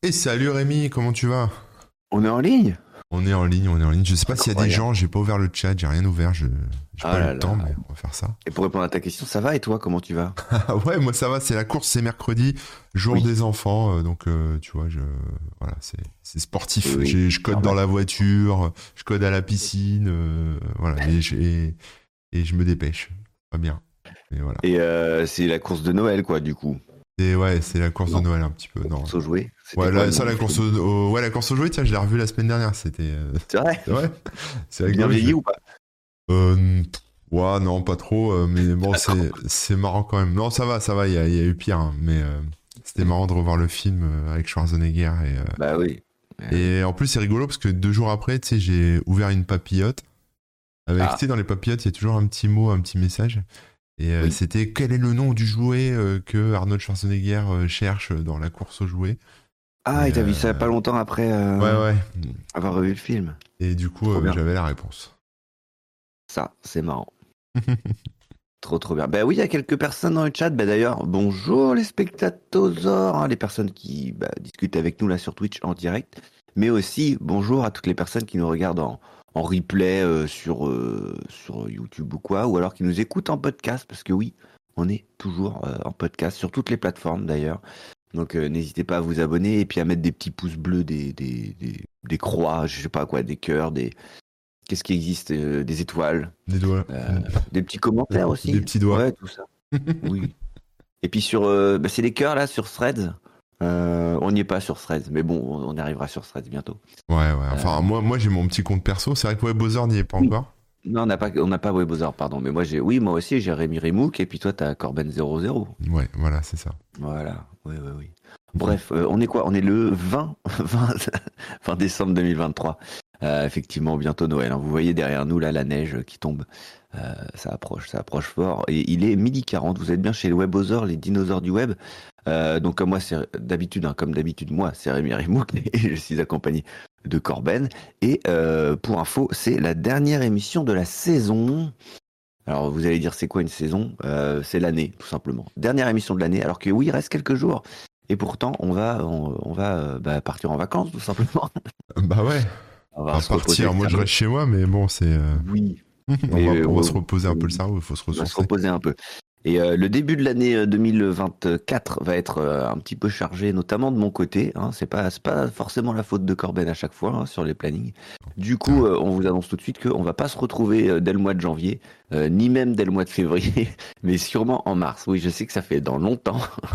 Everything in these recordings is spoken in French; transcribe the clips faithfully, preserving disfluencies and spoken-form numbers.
Et salut Rémi, comment tu vas? On est en ligne? On est en ligne, on est en ligne. Je sais pas s'il y a des Incroyable. gens, j'ai pas ouvert le chat, j'ai rien ouvert, je j'ai Ah pas eu le là temps, là. mais on va faire ça. Et pour répondre à ta question, ça va et toi, comment tu vas? Ah ouais, moi ça va, c'est la course, c'est mercredi, jour Oui, des enfants, euh, donc euh, tu vois, je voilà, c'est c'est oui, sportif. oui, J'ai je code dans normal. la voiture, je code à la piscine, euh, voilà, et, j'ai- et je me dépêche. Pas bien. Et voilà. Et euh, c'est la course de Noël, quoi, du coup. Et ouais, c'est la course de Non, Noël un petit peu, non. course aux jouets. C'était Ouais, quoi là, le nom ça du la course film? au, au- ouais, la course au jouet, tiens, je l'ai revue la semaine dernière, c'était euh, C'est vrai? c'est vrai. C'est Bien rigolo, je vieilli ou pas? Euh, pff, ouais, non, pas trop, euh, mais bon, D'accord. c'est c'est marrant quand même. Non, ça va, ça va, il y a, il y a eu pire, hein, mais euh, c'était marrant de revoir le film euh, avec Schwarzenegger. Et, euh, Bah oui. Ah oui. et en plus, c'est rigolo parce que deux jours après, tu sais, j'ai ouvert une papillote. Avec, tu Ah, sais, dans les papillotes, il y a toujours un petit mot, un petit message. Et euh, oui. c'était quel est le nom du jouet euh, que Arnold Schwarzenegger euh, cherche dans la course aux jouets. Ah, Et et t'as vu ça euh, pas longtemps après ouais, euh, ouais. avoir revu le film? Et du coup, Trop euh, bien. j'avais la réponse. Ça, c'est marrant. Trop, trop bien. Bah oui, il y a quelques personnes dans le chat. Bah d'ailleurs, bonjour les spectateurs, hein, les personnes qui bah, discutent avec nous là sur Twitch en direct. Mais aussi, bonjour à toutes les personnes qui nous regardent en, en replay euh, sur, euh, sur YouTube ou quoi, ou alors qui nous écoutent en podcast, parce que oui, on est toujours euh, en podcast sur toutes les plateformes d'ailleurs. Donc euh, n'hésitez pas à vous abonner et puis à mettre des petits pouces bleus, des, des, des, des croix, je sais pas quoi, des cœurs, des... Qu'est-ce qui existe? Euh, des étoiles. Des doigts. Euh, des petits commentaires Des aussi. petits doigts. Ouais, tout ça. Oui. Et puis sur, euh, bah, c'est les cœurs là sur Threads. Euh, on n'y est pas sur Threads, mais bon, on on y arrivera sur Threads bientôt. Ouais, ouais. Euh, Enfin, moi, moi j'ai mon petit compte perso. C'est vrai que Webosor n'y est pas oui. encore. Non, on n'a pas, on n'a pas Webosar, pardon. Mais moi j'ai, oui, moi aussi j'ai Rémi Remouk et puis toi t'as Corben zéro zéro. Ouais, voilà, c'est ça. Voilà. Oui, oui, oui. Bref, euh, on est quoi? On est le vingt, vingt, vingt décembre deux mille vingt-trois. Euh, effectivement, bientôt Noël, hein. Vous voyez derrière nous là la neige qui tombe. Euh, ça approche, ça approche fort. Et il est midi quarante. Vous êtes bien chez le Webosaur, les dinosaures du web. Euh, donc comme moi, c'est d'habitude, hein, comme d'habitude, moi, c'est Rémi Remouk et je suis accompagné de Corben. Et euh, pour info, c'est la dernière émission de la saison. Alors vous allez dire c'est quoi une saison? Euh, c'est l'année, tout simplement. Dernière émission de l'année, alors que oui, il reste quelques jours. Et pourtant, on va, on, on va euh, bah, partir en vacances, tout simplement. Bah ouais. On va Enfin, se reposer le partir. Moi, je cerveau. reste chez moi, mais bon, c'est. euh, Oui, on mais va, euh, on va ouais, se reposer un peu le on cerveau. Il faut se va se ressourcer. reposer un peu. Et euh, le début de l'année euh, deux mille vingt-quatre va être euh, un petit peu chargé, notamment de mon côté, hein. C'est pas, c'est pas forcément la faute de Corben à chaque fois hein, sur les plannings. Du coup, Ah, euh, on vous annonce tout de suite qu'on va pas se retrouver euh, dès le mois de janvier, euh, ni même dès le mois de février, mais sûrement en mars. Oui, je sais que ça fait dans longtemps.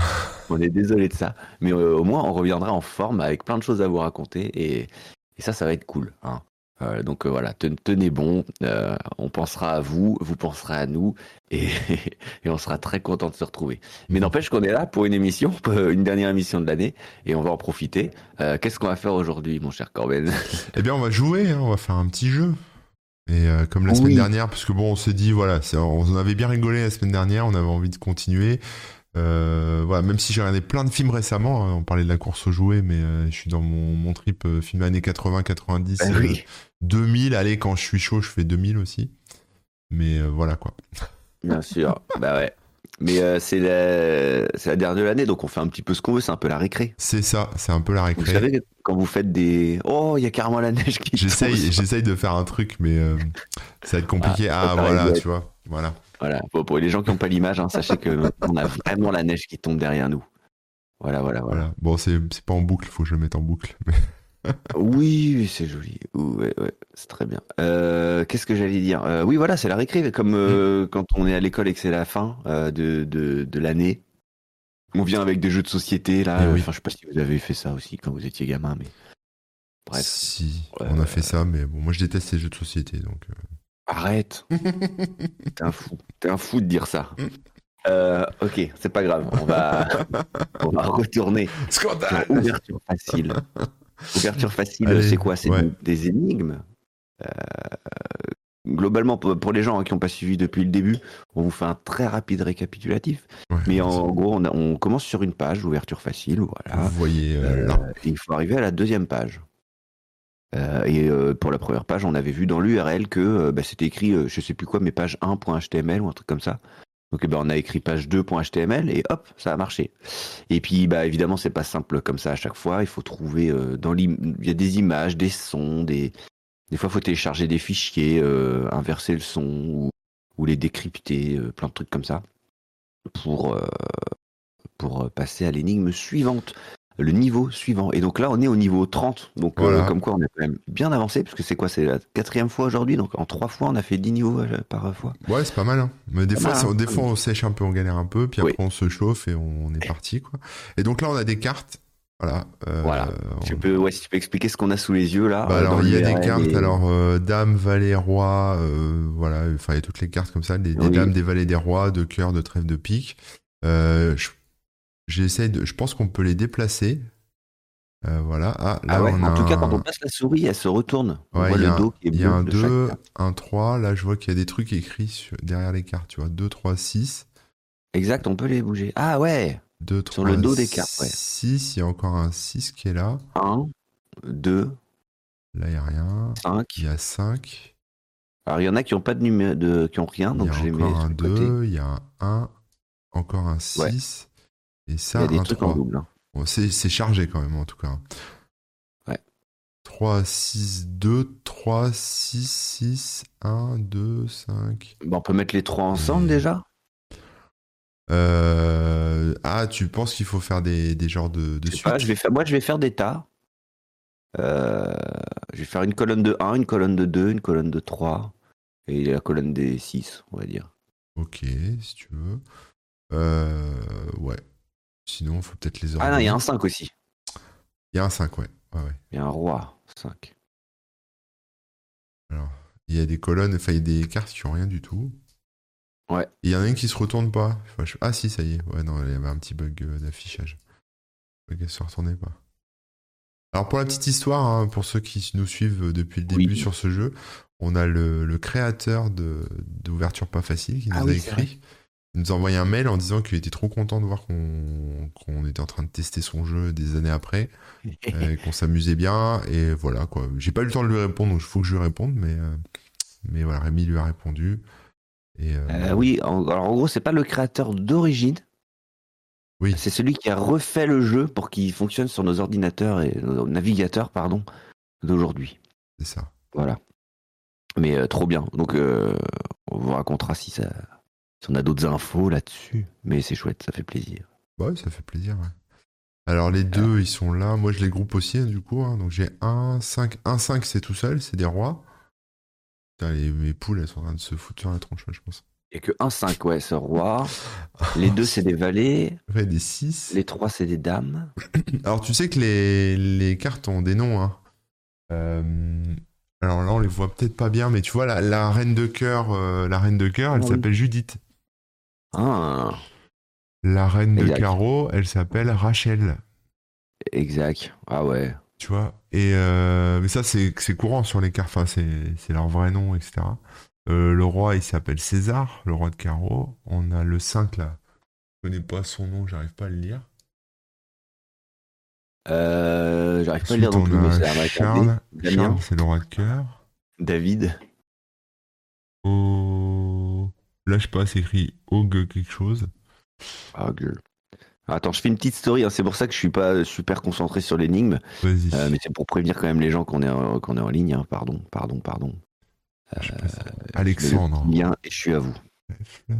On est désolé de ça, mais euh, au moins on reviendra en forme avec plein de choses à vous raconter et, et ça, ça va être cool, hein. Euh, donc euh, voilà, ten- tenez bon, euh, on pensera à vous, vous penserez à nous et, et on sera très content de se retrouver. Mais n'empêche qu'on est là pour une émission, pour une dernière émission de l'année et on va en profiter. Euh, qu'est-ce qu'on va faire aujourd'hui, mon cher Corben? eh bien, on va jouer. Hein, on va faire un petit jeu. Et euh, comme la semaine Oui, dernière, parce que bon, on s'est dit, voilà, c'est- on en avait bien rigolé la semaine dernière. On avait envie de continuer. Euh, voilà, même si j'ai regardé plein de films récemment, hein, on parlait de la course aux jouets, mais euh, je suis dans mon, mon trip euh, film années quatre-vingts, bah quatre-vingt-dix, euh, oui, deux mille. Allez, quand je suis chaud, je fais deux mille aussi. Mais euh, voilà quoi. bien sûr, bah ouais. Mais euh, c'est la, c'est la dernière de l'année, donc on fait un petit peu ce qu'on veut, c'est un peu la récré. C'est ça, c'est un peu la Vous récré. savez, que quand vous faites des... Oh, il y a carrément la neige qui tombe J'essaye, sur... j'essaye de faire un truc, mais euh, ça va être Ah, compliqué. faut Ah faire avec voilà, Goethe. tu vois, voilà. Voilà. Pour, pour les gens qui n'ont pas l'image, hein, sachez que on a vraiment la neige qui tombe derrière nous. Voilà, voilà, voilà. Voilà. Bon, c'est c'est pas en boucle, faut que je le mette en boucle. Oui, oui, c'est joli. Ouais, ouais, c'est très bien. Euh, qu'est-ce que j'allais dire? Euh, oui, voilà, c'est la récré, comme Hmm. euh, quand on est à l'école et que c'est la fin euh, de, de, de l'année. On vient avec des jeux de société, Eh là. oui, Enfin, je sais pas si vous avez fait ça aussi quand vous étiez gamin, mais bref. si, Euh, on a fait ça, mais bon, moi je déteste les jeux de société, donc. arrête, euh. t'es un fou. T'es un fou de dire ça. Euh, ok, c'est pas grave. On va, on va retourner sur Scandale. ouverture facile. Ouverture facile, Allez, c'est quoi? C'est ouais. des, des énigmes. Euh, globalement, pour, pour les gens hein, qui n'ont pas suivi depuis le début, on vous fait un très rapide récapitulatif. Ouais, Mais vas-y. en gros, on, a- on commence sur une page, ouverture facile, Vous voilà. voyez euh, Euh, là. et il faut arriver à la deuxième page. Euh, et euh, pour la première page, on avait vu dans l'U R L que euh, bah, c'était écrit, euh, je sais plus quoi, mais page un point H T M L ou un truc comme ça. Donc eh ben, on a écrit page deux.html et hop, ça a marché. Et puis bah évidemment c'est pas simple comme ça à chaque fois. Il faut trouver euh, dans l'im... il y a des images, des sons, des des fois il faut télécharger des fichiers, euh, inverser le son ou, ou les décrypter, euh, plein de trucs comme ça pour euh, pour passer à l'énigme suivante, le niveau suivant. Et donc là on est au niveau trente. Donc Voilà. euh, comme quoi on a quand même bien avancé parce que c'est quoi, c'est la quatrième fois aujourd'hui. Donc en trois fois on a fait dix niveaux euh, par fois. Ouais, c'est pas mal. Hein. Mais des Pas fois, mal, c'est- hein. des fois, on sèche un peu, on galère un peu, puis Oui. après, on se chauffe et on est parti, quoi. Et donc là, on a des cartes. Voilà. euh, Voilà. on- Tu peux, ouais, si tu peux expliquer ce qu'on a sous les yeux là. Bah euh, alors, dans il y a l'U R L des cartes. et- Alors, euh, dame, valet, roi. euh, voilà. Enfin, il y a toutes les cartes comme ça. Des, des Oui. dames, des valets, des rois, de cœur, de trèfle, de pique. Euh, je- j'essaie de. Je pense qu'on peut les déplacer. Euh, voilà. Ah, là, Ah ouais. on a En tout cas, quand un- on passe la souris, elle se retourne. On Ouais, voit il y le a un- dos qui est il y a bleu un de chaque deux, carte. un trois. Là, je vois qu'il y a des trucs écrits sur- derrière les cartes. Tu vois, deux, trois, six. Exact, on peut les bouger. Ah ouais. deux, Sur le trois, dos des cartes, ouais. six. Il y a encore un six qui est là. un, deux, Là, il n'y a rien. cinq. Il y a cinq. Alors il y en a qui ont pas de numéro, de, qui ont rien, Il y donc a je les mets encore sur un le côté. deux. Il y a un un. Encore un Ouais. six. Et Il ça, y a des un trucs en trois. double. hein. Bon, c'est c'est chargé quand même, en tout cas. Ouais. trois, six, deux, trois, six, six, un, deux, cinq. Bon, on peut mettre les trois ensemble Et- déjà. Euh, Ah, tu penses qu'il faut faire des, des genres de, de Je sais pas, suite je vais faire, moi je vais faire des tas. Euh, je vais faire une colonne de un, une colonne de deux, une colonne de trois et la colonne des six, on va dire. Ok, si tu veux. Euh, ouais. Sinon, il faut peut-être les ordonner. Ah non, il y a un cinq aussi. Il y a un cinq, ouais. Ouais, ouais. Il y a un roi, cinq. Alors, il y a des colonnes, enfin, il y a des cartes qui ont rien du tout. Ouais. Et il y en a une qui se retourne pas. Enfin, je- Ah si, ça y est. Ouais, non, il y avait un petit bug euh, d'affichage. Le gars se retournait pas. Alors pour la petite histoire, hein, pour ceux qui nous suivent depuis le début Oui. sur ce jeu, on a le, le créateur de d'ouverture pas facile qui nous Ah a oui, c'est écrit. Il nous a envoyé un mail en disant qu'il était trop content de voir qu'on qu'on était en train de tester son jeu des années après, euh, et qu'on s'amusait bien, et voilà quoi. J'ai pas eu le temps de lui répondre, donc il faut que je lui réponde, mais, euh, mais voilà, Rémi lui a répondu. Et, euh, Euh, oui, en, alors en gros, c'est pas le créateur d'origine, oui, c'est celui qui a refait le jeu pour qu'il fonctionne sur nos ordinateurs et nos navigateurs, pardon, d'aujourd'hui. c'est ça. Voilà. Mais euh, trop bien. Donc, euh, on vous racontera si ça, si on a d'autres infos là-dessus. Mais c'est chouette, ça fait plaisir. Ouais, ça fait plaisir, ouais. Alors les deux, ils sont là. Moi, je les groupe aussi, hein, du coup. hein. Donc j'ai un, cinq. un, cinq, c'est tout seul, c'est des rois. Putain, les, mes poules, elles sont en train de se foutre sur la tronche, ouais, je pense. Il n'y a que un cinq, ouais, c'est roi. Les deux, c'est des valets. Ouais, des six. Les trois, c'est des dames. Alors tu sais que les, les cartes ont des noms, hein. Euh, Alors là, on les voit peut-être pas bien, mais tu vois, la, la reine de cœur, euh, la reine de cœur, elle Oui. s'appelle Judith. Ah, La reine de Exact. carreau, elle s'appelle Rachel. exact. Ah ouais. Tu vois. Et euh, mais ça, c'est c'est courant sur les cartes. Enfin, c'est c'est leur vrai nom, et cetera. Euh, le roi, il s'appelle César, le roi de carreau. On a le cinq là. Je connais pas son nom, j'arrive pas à le lire. Euh, J'arrive pas à le Ensuite, lire non on plus, mais a c'est un mec Charles. Damien. Charles, c'est le roi de cœur. David. Oh... Là, je sais pas, c'est écrit Og quelque chose. Ah, gueule. Attends, je fais une petite story, hein, c'est pour ça que je suis pas super concentré sur l'énigme, Vas-y. euh, mais c'est pour prévenir quand même les gens qu'on est, en- qu'on est en ligne. hein. Pardon, pardon, pardon. Je sais pas si- Je mets le Alexandre. petit lien et je suis à vous. F, là.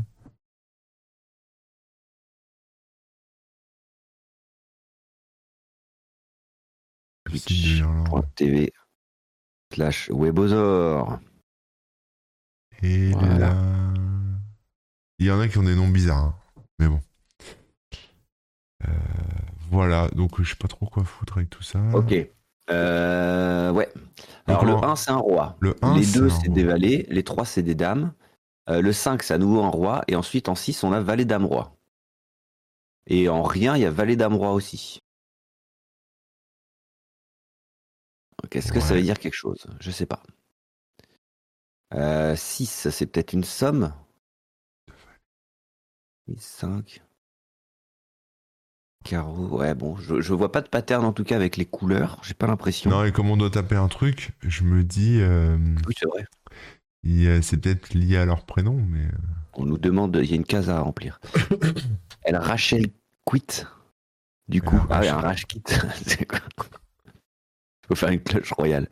Le site de l'Irlande. Twitch.tv slash webosaur. Et Voilà. là... Il y en a qui ont des noms bizarres, hein. Mais bon. Euh, voilà, donc je sais pas trop quoi foutre avec tout ça. Ok. Euh, ouais. Alors Donc, le on- un, c'est un roi. Le un, Les c'est deux, un c'est roi. des valets. Les trois, c'est des dames. Euh, le cinq, c'est à nouveau un roi. Et ensuite, en six, on a valet dame roi. Et en rien, il y a valet dame roi aussi. Qu'est-ce que ça Ouais. veut dire quelque chose? Je sais pas. Euh, six, c'est peut-être une somme. cinq. Carreau. Ouais, bon, je, je vois pas de pattern en tout cas avec les couleurs. J'ai pas l'impression. Non, et comme on doit taper un truc, je me dis, euh, Oui, c'est vrai. il- euh, c'est peut-être lié à leur prénom, mais euh, On nous demande, il y a une case à remplir. Elle Rachel Quit, du elle a coup. Ah oui, arraché. un Rach Quit. C'est quoi? Faut faire une cloche royale.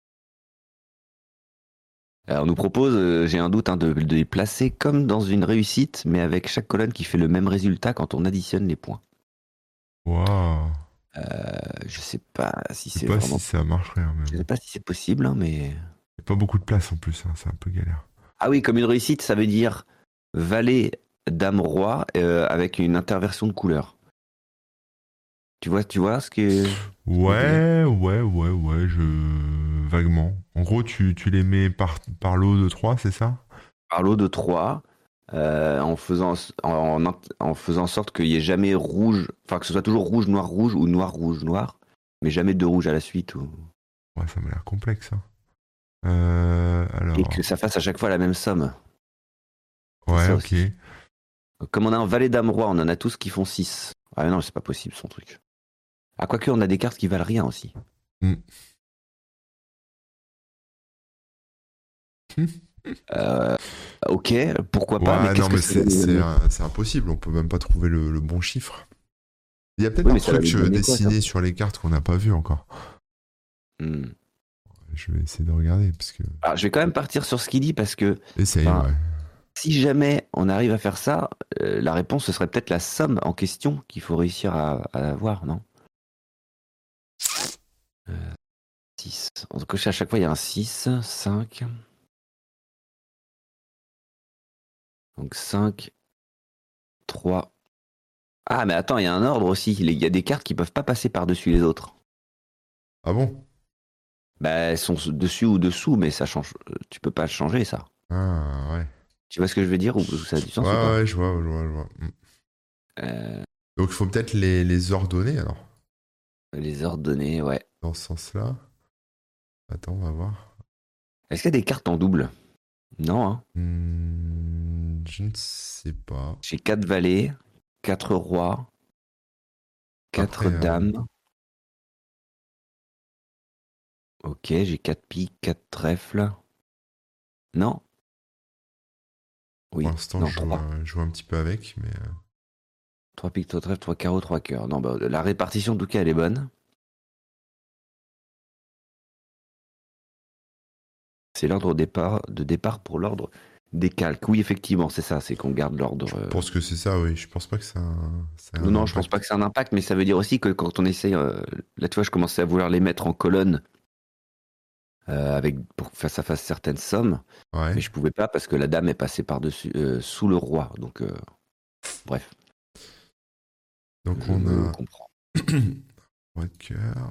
Alors, on nous propose, euh, j'ai un doute, hein, de, de les placer comme dans une réussite, mais avec chaque colonne qui fait le même résultat quand on additionne les points. Waouh. Euh, je sais pas si Je sais c'est pas si vraiment. ça marcherait, hein, mais Je sais bon. pas si c'est possible, hein, mais. Il a pas beaucoup de place en plus, hein, c'est un peu galère. Ah oui, comme une réussite, ça veut dire valet, dame, roi, euh, avec une interversion de couleur. Tu vois, tu vois ce que, ce que je veux dire? Ouais, ouais, ouais, ouais, je... Vaguement. En gros, tu, tu les mets par, par lot de trois, c'est ça? Par lot de trois, euh, en faisant en, en, en faisant en sorte qu'il n'y ait jamais rouge, enfin que ce soit toujours rouge, noir, rouge ou noir, rouge, noir, mais jamais deux rouges à la suite. Ou... Ouais, ça m'a l'air complexe, hein. Euh, Et que alors... ça fasse à chaque fois la même somme. C'est Ouais, ça ok. aussi. Comme on a un valet, dame, roi, on en a tous qui font six. Ah mais non, c'est pas possible son truc. Ah, quoique, on a des cartes qui valent rien aussi. Hmm. Euh, ok, pourquoi pas, mais Ouais, non, qu'est-ce que mais ça va c'est nous c'est donner? un- c'est impossible, on peut même pas trouver le, le bon chiffre. Il y a peut-être Oui, un mais ça va truc nous euh, donner quoi, ça? dessiné sur les cartes qu'on n'a pas vu encore. Hmm. Je vais essayer de regarder, parce que... Alors, je vais quand même partir sur ce qu'il dit parce que, Essaye, enfin, ouais. si jamais on arrive à faire ça, euh, la réponse ce serait peut-être la somme en question qu'il faut réussir à, à avoir, non? Euh, six. On coche à chaque fois, il y a un six, cinq. Donc cinq, trois. Ah, mais attends, il y a un ordre aussi. Il y a des cartes qui peuvent pas passer par-dessus les autres. Ah bon? Bah, elles sont dessus ou dessous, mais ça change. euh, Tu peux pas le changer, ça. Ah, ouais. Tu vois ce que je veux dire ou ça a du Ouais, sens ou pas? ouais, je vois, je vois, je vois. Hmm. Euh, Donc il faut peut-être les, les ordonner, alors, les ordonner, ouais. dans ce sens-là. Attends, on va voir. Est-ce qu'il y a des cartes en double? Non, hein. Hmm, je ne sais pas. J'ai quatre valets, quatre rois, Après, quatre euh, dames. Ok, j'ai quatre piques, quatre trèfles. Non? pour Oui, l'instant, non, je joue, trois. un, je joue un petit peu avec, mais... euh, Trois piques, trois trèfles, trois carreaux, trois cœurs. Non, bah, la répartition, en tout cas, elle est bonne. C'est l'ordre au départ, de départ pour l'ordre des calques. Oui, effectivement, c'est ça, c'est qu'on garde l'ordre. je euh. pense que c'est ça, oui. Je pense pas que ça, a un- ça a Non, un non, je pense pas que impact. c'est un impact, mais ça veut dire aussi que quand on essaye, euh, là, tu vois, je commençais à vouloir les mettre en colonne euh, avec pour que ça fasse certaines sommes, Ouais. mais je pouvais pas parce que la dame est passée par-dessus, euh, sous le roi. Donc, euh, bref, Donc on je a... comprends. Roi de cœur.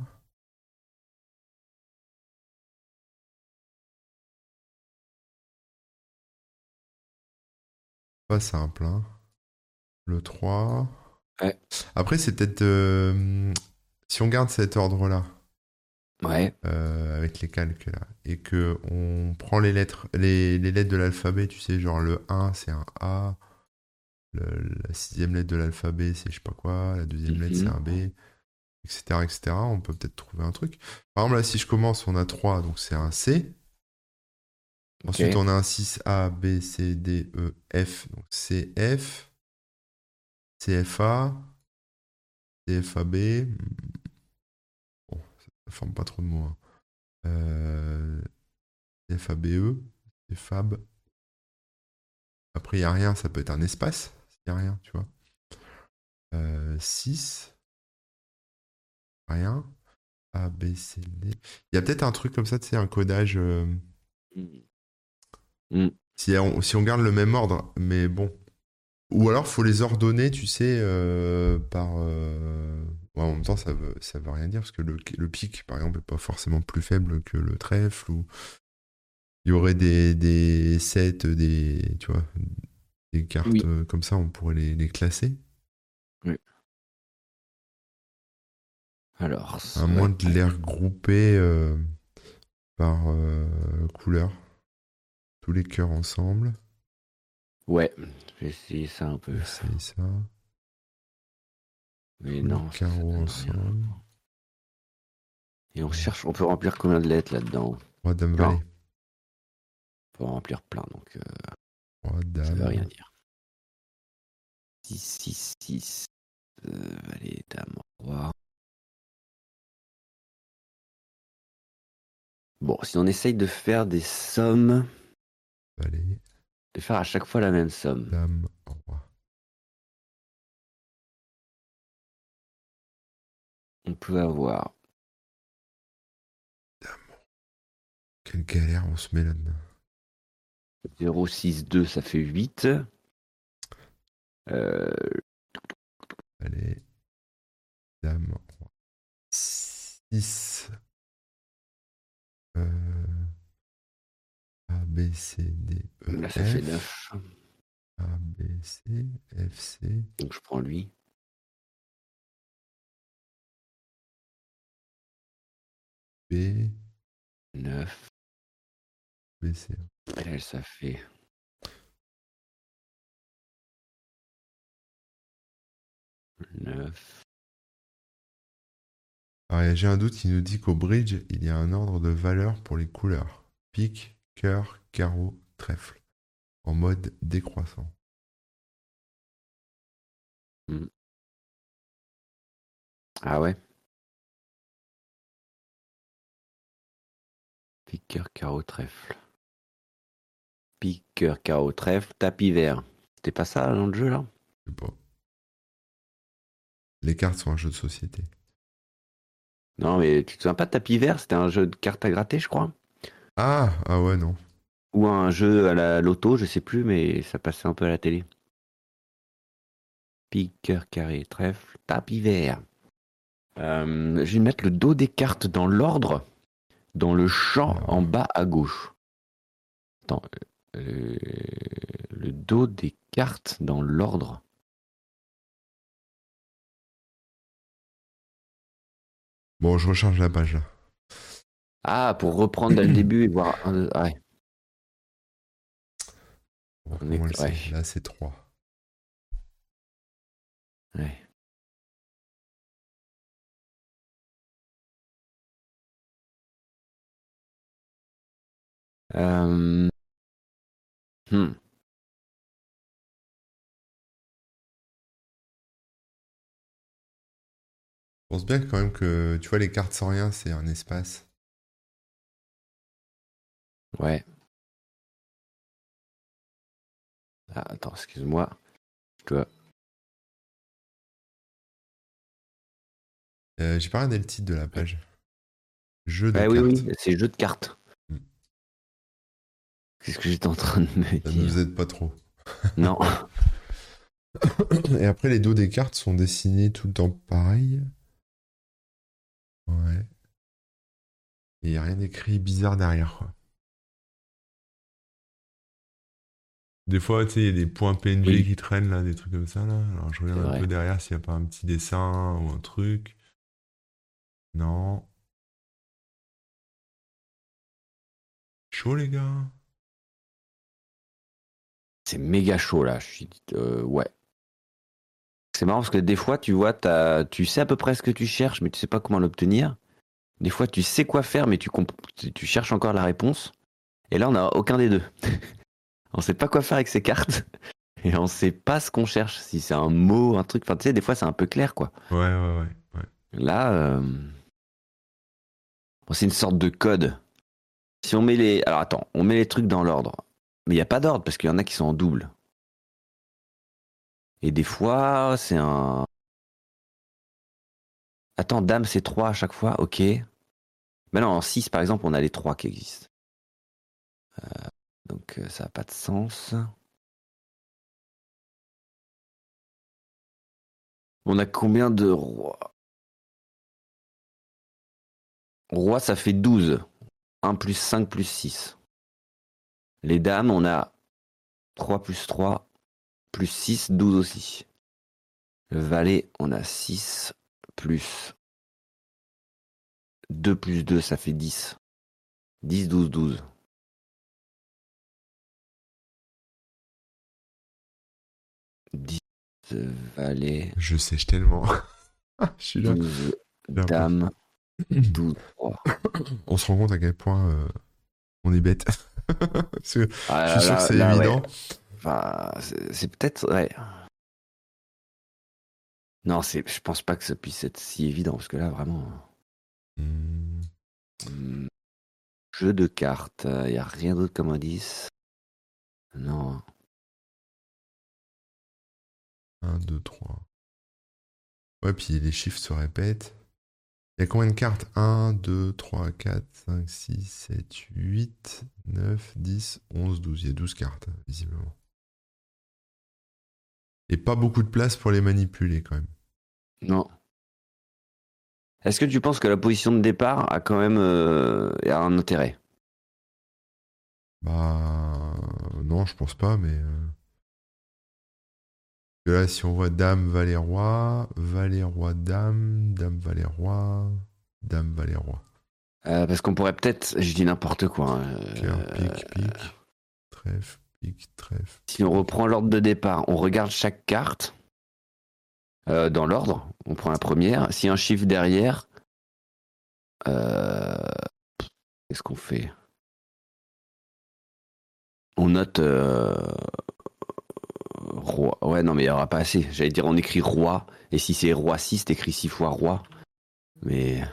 Pas simple, hein. Le trois. Ouais, Après, c'est peut-être... euh, si on garde cet ordre-là, ouais, euh, avec les calques, là, et que on prend les lettres, les, les lettres de l'alphabet, tu sais, genre le un, c'est un A, le- la sixième lettre de l'alphabet, c'est je sais pas quoi, la deuxième lettre, c'est mhm, un B, et cetera, et cetera. On peut peut-être trouver un truc. Par exemple, là, si je commence, on a trois, donc c'est un C. Ensuite, ok, on a un six A, B, C, D, E, F. Donc C, F, C, F, A, C, F, A, B. Bon, ça forme pas trop de mots, hein. Euh, C, F, A, B, E, C, F, A, B. Après, il n'y a rien, ça peut être un espace, s'il n'y a rien, tu vois. Euh, six, rien. A, B, C, D. Il y a peut-être un truc comme ça, tu sais, un codage. euh, mhm, mhm. si, on, si on garde le même ordre, mais bon. Ou alors, faut les ordonner, tu sais, euh, par. euh, ouais, en même temps, ça veut, ça veut rien dire, parce que le, le pic, par exemple, n'est pas forcément plus faible que le trèfle, ou il y aurait des, des sets, des. Tu vois, des cartes Oui, euh, comme ça, on pourrait les, les classer. oui. Alors, À moins ouais, de les regrouper euh, par euh, couleur, tous les cœurs ensemble. ouais, je vais essayer ça un peu. C'est ça. Mais Tous les non, ça, ça carreaux donne rien. ensemble. Et on cherche, on peut remplir combien de lettres là-dedans? Roi, dame, Genre, valet. Faut en remplir plein, donc euh, Roi, ça veut rien dame. dire. six, six, six. Euh, valet, dame, roi. Bon, si on essaye de faire des sommes, Valet, de faire à chaque fois la même somme, dame, roi. on peut avoir Quelle galère on se met là-dedans. zéro, six, deux, ça fait huit. Euh, Valet, dame, roi. six. Euh, A, B, C, D, E, là, ça fait F. neuf. A, B, C, F, C, Donc je prends lui. B, neuf. B, C. Et là, ça fait neuf. Alors, j'ai un doute qui nous dit qu'au bridge, il y a un ordre de valeur pour les couleurs. Pique, cœur, carreau, trèfle. En mode décroissant. Hmm. Ah ouais. Piqueur, carreau, trèfle. Piqueur, carreau, trèfle, tapis vert. C'était pas ça dans le jeu là? Je sais pas. Les cartes sont un jeu de société. Non, mais tu te souviens pas de tapis vert? C'était un jeu de cartes à gratter, je crois. Ah, ah ouais, non. Ou un jeu à la loto, je sais plus, mais ça passait un peu à la télé. Piqueur, carré, trèfle, tapis vert. Euh, je vais mettre le dos des cartes dans l'ordre, dans le champ Alors. en bas à gauche. Attends, euh, le dos des cartes dans l'ordre. Bon, je recharge la page là. Ah, pour reprendre dès le début et voir. Un, deux, ouais. On va voir On comment est- elle ouais. c'est. Là, c'est trois. Ouais. Euh, hmm. Je pense bien quand même que, tu vois, les cartes sans rien, c'est un espace. Ouais. Ah, attends, excuse-moi. Je dois. Euh, j'ai pas regardé le titre de la page. Jeu de Ouais, oui, cartes. oui, c'est jeu de cartes. Hmm. C'est ce que j'étais en train de me Ça ne dire. vous aide pas trop. Non. Et après, les dos des cartes sont dessinés tout le temps pareil. Ouais. Et il n'y a rien d'écrit bizarre derrière, quoi. Des fois, tu sais, il y a des points P N G Oui, qui traînent, là, des trucs comme ça, là. Alors, je c'est regarde un vrai. peu derrière s'il n'y a pas un petit dessin ou un truc. Non. Chaud, les gars. C'est méga chaud là. Je suis. euh, ouais. C'est marrant parce que des fois, tu vois, t'as- tu sais à peu près ce que tu cherches, mais tu sais pas comment l'obtenir. Des fois, tu sais quoi faire, mais tu, comp- tu tu cherches encore la réponse. Et là, on n'a aucun des deux. On sait pas quoi faire avec ces cartes. Et on sait pas ce qu'on cherche. Si c'est un mot, un truc. Enfin, tu sais, des fois, c'est un peu clair, quoi. Ouais, ouais, ouais. ouais. Là, euh, bon, c'est une sorte de code. Si on met les. Alors attends, on met les trucs dans l'ordre. Mais il n'y a pas d'ordre parce qu'il y en a qui sont en double. Et des fois, c'est un. Attends, dame, c'est trois à chaque fois, ok. Mais non, en six, par exemple, on a les trois qui existent. Euh, donc, euh, ça n'a pas de sens. On a combien de rois? Roi, ça fait douze. un plus cinq plus six. Les dames, on a trois plus trois plus six, douze aussi. Le valet, on a six plus deux plus deux, ça fait dix. dix, douze, douze. dix valet, Je sèche tellement. Je suis là. douze J'ai l'impression. dames, douze rois. On se rend compte à quel point euh, On est bête. Parce que Ah, je suis sûr là, que c'est là, évident. ouais. Enfin, c'est, c'est peut-être. Ouais. Non, c'est, je pense pas que ça puisse être si évident, parce que là, vraiment. Hmm. hum, Jeu de cartes, il n'y a rien d'autre comme indice. Non. un, deux, trois. Ouais, puis les chiffres se répètent. Il y a combien de cartes? un, deux, trois, quatre, cinq, six, sept, huit, neuf, dix, onze, douze. Il y a douze cartes, visiblement. Et pas beaucoup de place pour les manipuler, quand même. Non. Est-ce que tu penses que la position de départ a quand même euh, a un intérêt? Bah... Non, je pense pas, mais... euh, que là, si on voit Dame, Valet, Roi, Valet, Roi, Dame, Dame, Valet, Roi, Dame, Valet, Roi. Euh, Parce qu'on pourrait peut-être, je dis n'importe quoi, hein, Cœur, euh, pique, pique, trèfle, pique, trèfle. si on reprend l'ordre de départ, on regarde chaque carte euh, dans l'ordre. On prend la première. S'il y a un chiffre derrière, euh, qu'est-ce qu'on fait? On note euh, roi. Ouais, non, mais il n'y aura pas assez. J'allais dire, on écrit roi. Et si c'est roi six, t'écris six fois roi. Mais.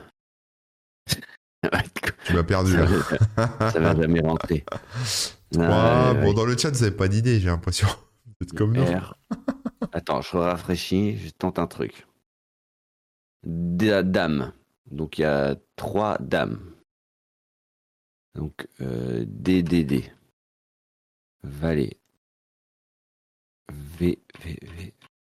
Tu m'as perdu, ça, là. va, ça va jamais rentrer. trois. Ah, Bon, ouais. dans le chat, vous n'avez pas d'idée, j'ai l'impression. Vous êtes comme nous. R. Attends, je rafraîchis, je tente un truc. Da- Dame. Donc il y a trois dames. Donc euh, D, D, D. Valet. V, V, V.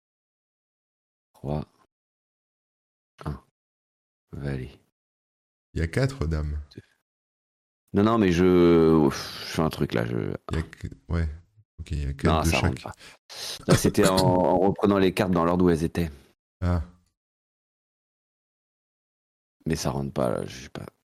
Roi. un. Valet. Il y a quatre dames. Non, non, mais je. Ouf, je fais un truc là. Je... Il y a que... Ouais. Ok, il y a quatre Non, de ça rentre chaque. pas. Là, c'était en, en reprenant les cartes dans l'ordre où elles étaient. Ah. Mais ça rentre pas là, je sais pas.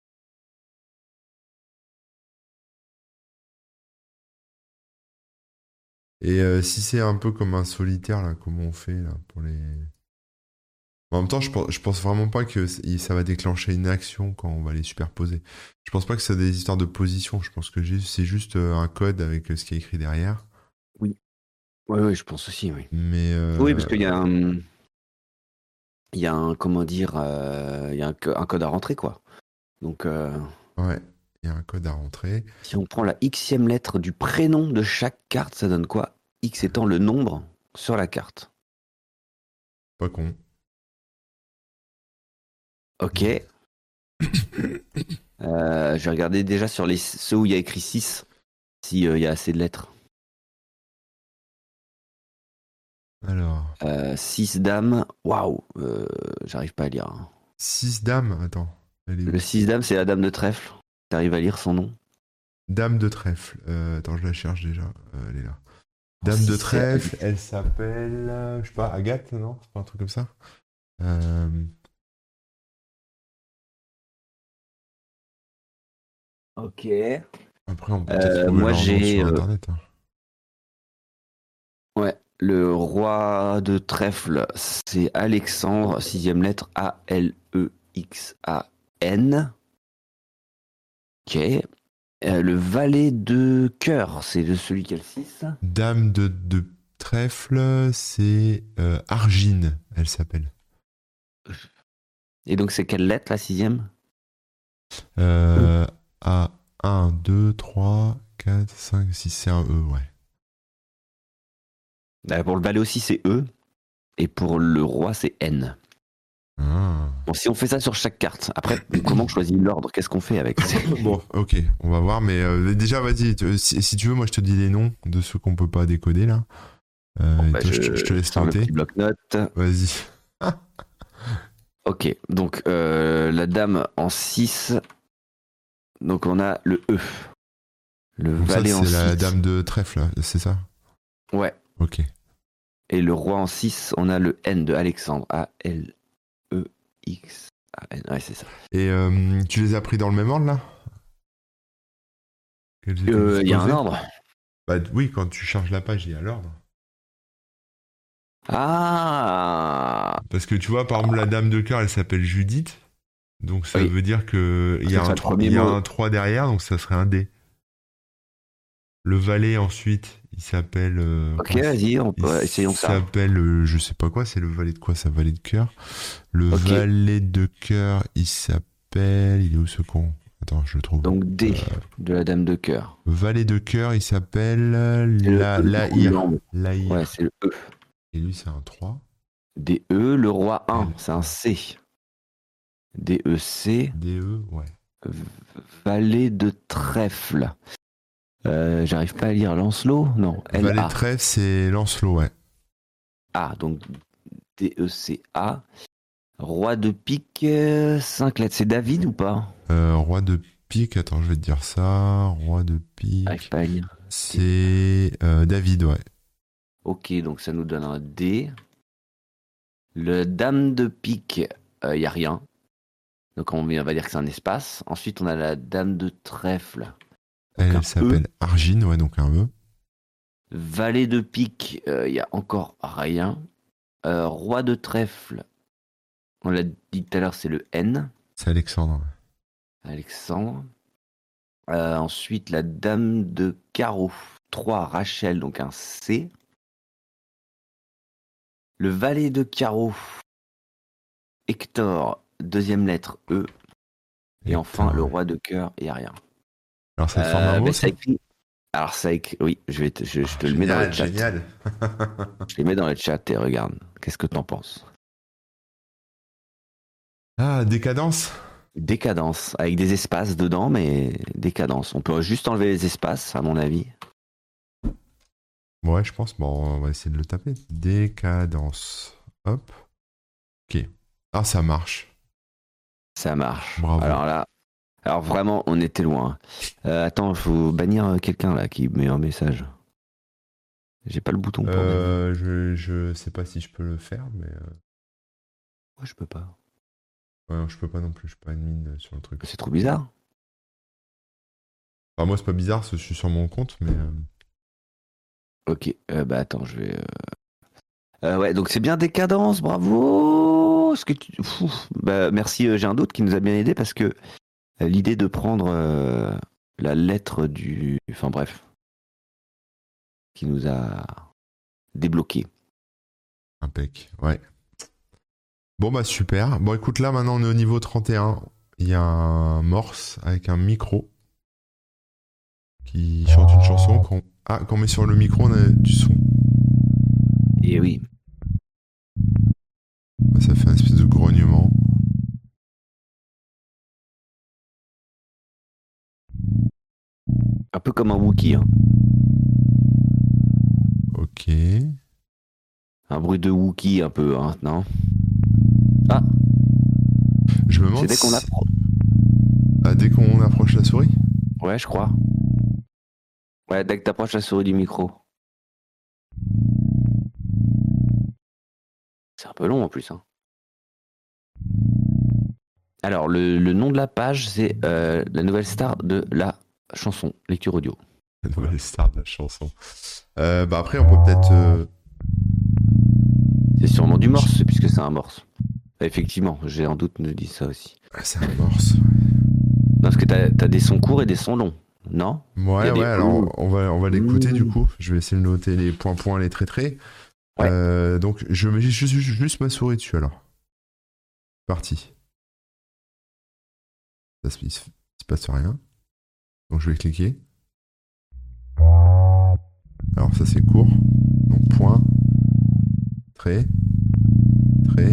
Et euh, si c'est un peu comme un solitaire, là, comment on fait, là, pour les... En même temps, je pense, je pense vraiment pas que c- ça va déclencher une action quand on va les superposer. Je pense pas que c'est des histoires de position. Je pense que j'ai- c'est juste euh, un code avec euh, ce qui est écrit derrière. Oui. Oui, oui, je pense aussi, oui. Mais euh, Oui, parce qu'il y a un. Il y a un, comment dire, euh, il y a un, co- un code à rentrer, quoi. Donc, euh, ouais, il y a un code à rentrer. si on prend la xème lettre du prénom de chaque carte, ça donne quoi? X étant le nombre sur la carte. Pas con. Ok. Euh, je vais regarder déjà sur les, ceux où il y a écrit six, s'il y a assez de lettres. Alors, Euh, six dames, waouh, euh, j'arrive pas à lire, hein. six dames. Attends, elle est où? Le six dames, c'est la dame de trèfle. T'arrives à lire son nom? Dame de trèfle. Euh, attends, je la cherche déjà. Euh, elle est là. En Dame de six, trèfle, elle s'appelle, euh, je sais pas, Agathe, non? C'est pas un truc comme ça? Euh, Ok. Après, on peut peut-être Euh, trouver moi, leur nom j'ai. sur euh, Internet, hein. Ouais, le roi de trèfle, c'est Alexandre, sixième lettre, A L E X A N. Ok. Euh, le valet de cœur, c'est de celui qui a le six. Dame de, de trèfle, c'est euh, Argine, elle s'appelle. Et donc, c'est quelle lettre, la sixième? Euh, A un, deux, trois, quatre, cinq, six, c'est un E, ouais. Euh, Pour le valet aussi, c'est E. Et pour le roi, c'est N. Ah. Bon, si on fait ça sur chaque carte, après, comment on choisit l'ordre? Qu'est-ce qu'on fait avec? Bon, ok, on va voir, mais euh, déjà, vas-y, tu- si, si tu veux, moi je te dis les noms de ceux qu'on peut pas décoder là. Euh, Bon, et bah, toi, je, te- je te laisse sors le tenter. petit bloc-notes. Vas-y. Ok, donc euh, la dame en six. Donc on a le E. Le Donc ça, valet en c'est la six. dame de trèfle, c'est ça? Ouais. Ok. Et le roi en six, on a le N de Alexandre. A L E X A N. Ouais, c'est ça. Et euh, tu les as pris dans le même ordre là? Qu'elles étaient Euh, Il y a un disposées? ordre. Bah oui, quand tu charges la page, il y a l'ordre. Ah Parce que tu vois, par exemple, la dame de cœur, elle s'appelle Judith. Donc ça Oui. veut dire que il y a Ça un serait le trois- premier il y a mot. un trois derrière, donc ça serait un D. Le valet, ensuite, il s'appelle. euh, Ok, comment vas-y, on il peut, essayons ça. s'appelle, euh, je sais pas quoi, c'est le valet de quoi, ça, valet de cœur. Le Ok, valet de cœur, il s'appelle. Il est où ce con? Attends, je le trouve. donc Euh, D de la dame de cœur. valet de cœur, il s'appelle. euh, C'est le La, E du coup, Lahir. non. Ouais, Lahir. c'est le E. Et lui, c'est un trois. D E, le roi un, L. c'est un C. D E C, D E, ouais. v- valet de trèfle. Euh, j'arrive pas à lire Lancelot? Non, L Valet de A. trèfle, c'est Lancelot, ouais. A, donc D E C A. Roi de pique, cinq lettres. C'est David ou pas? Euh, roi de pique, attends, je vais te dire ça. Roi de J'arrive pique. pas à lire. C'est euh, David, ouais. Ok, donc ça nous donne un D. Le dame de pique, il n'y a rien. Donc on va dire que c'est un espace. Ensuite, on a la dame de trèfle. Donc Elle, un elle s'appelle E. Argine, ouais, donc un E. Valet de pique, il n'y a encore rien. Euh, roi de trèfle, on l'a dit tout à l'heure, c'est le N. C'est Alexandre. Alexandre. Euh, ensuite, la dame de carreau. trois, Rachel, donc un C. Le valet de carreau. Hector, deuxième lettre E. Et Hector, enfin, le ouais. roi de cœur, il n'y a rien. Alors ça te forme un Euh, mot, ben, ça? ça écrit. Alors, ça écrit. Oui, je, vais te, je, je Ah, te le mets dans le génial, chat. génial. Je le mets dans le chat et regarde. Qu'est-ce que t'en penses? Ah, décadence? Décadence, avec des espaces dedans, mais décadence. On peut juste enlever les espaces, à mon avis. Ouais, je pense. Bon, on va essayer de le taper. Décadence. Hop. Ok. Ah, ça marche. Ça marche. Bravo. Alors là, alors vraiment, on était loin. Euh, attends, il faut bannir quelqu'un là qui met un message. J'ai pas le bouton pour bannir. Euh, je, je sais pas si je peux le faire, mais euh, Moi, je peux pas. ouais, je peux pas non plus. Je suis pas admin euh, sur le truc. C'est trop bizarre. Enfin, moi, c'est pas bizarre, parce que je suis sur mon compte, mais euh, Ok, euh, bah attends, je vais. euh, euh, ouais, donc c'est bien décadence, bravo. Ce que tu... Fou. Bah, merci, euh, j'ai un doute qui nous a bien aidé parce que euh, l'idée de prendre euh, la lettre du. Enfin bref, qui nous a débloqué. impec. Ouais. Bon, bah super. Bon, écoute, là, maintenant, on est au niveau trente et un. Il y a un morse avec un micro qui chante une chanson. Quand... Ah, quand on met sur le micro, on a du son. Et oui. Ça fait un espèce de grognement. Un peu comme un Wookie, hein. Ok. Un bruit de Wookie un peu, hein, non? Ah, Je me c'est demande dès qu'on si... approche. Ah, dès qu'on approche la souris? Ouais, je crois. Ouais, dès que t'approches la souris du micro. C'est un peu long en plus, hein. Alors, le, le nom de la page, c'est euh, la nouvelle star de la chanson, lecture audio. La nouvelle star de la chanson. Euh, bah après, on peut peut-être... euh, C'est sûrement du morse, puisque c'est un morse. Effectivement, j'ai en doute nous dit ça aussi. Ah, c'est un morse. Non, parce que t'as, t'as des sons courts et des sons longs, non? Il y Ouais, a des ouais, alors ouh. on va, on va l'écouter du Ouh. coup. Je vais essayer de noter les points points, les traits traits. Ouais. Euh, donc je mets juste, juste, juste ma souris dessus alors. Parti. Ça se, il se, il se passe rien. Donc je vais cliquer. Alors ça c'est court. Donc point, trait, trait,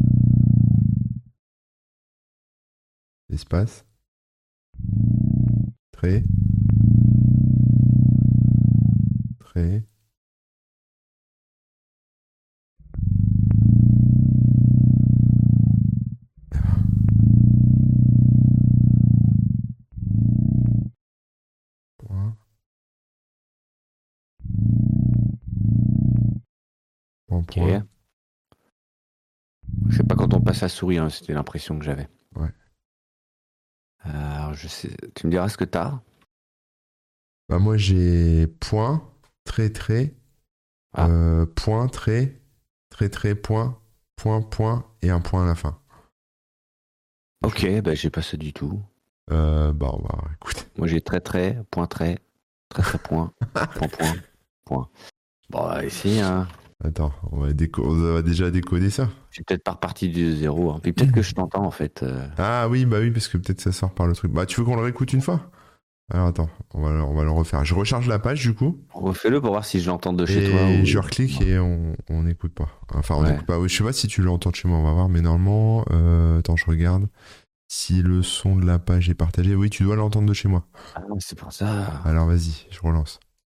espace, trait, trait. Point. Point, Ok. point. Je sais pas quand on passe la souris, hein, c'était l'impression que j'avais. Ouais. Alors, je sais. Tu me diras ce que t'as. Bah moi j'ai point, trait, trait, Ah. euh, point, trait, trait, trait, point, point, point et un point à la fin. Ok, bah j'ai pas ça du tout. Euh, bah on va écoute. Moi j'ai très très, point très. Très très point. Point, point, point. Bon, on va essayer, hein. Attends, on va, déco- on va déjà décoder ça. Je suis peut-être pas reparti du zéro. Hein. Puis peut-être que je t'entends en fait. euh. Ah oui, bah oui, parce que peut-être ça sort par le truc. Bah tu veux qu'on le réécoute une fois? Alors attends, on va, on va le refaire. Je recharge la page du coup. Refais-le pour voir si je l'entends de chez Et toi. Ou... je reclique et on on n'écoute pas. Enfin, on Ouais. n'écoute pas. Oui, je sais pas si tu l'entends de chez moi, on va voir. Mais normalement, euh, attends, je regarde. Si le son de la page est partagé, oui, tu dois l'entendre de chez moi. Ah, c'est pour ça. Alors vas-y, je relance.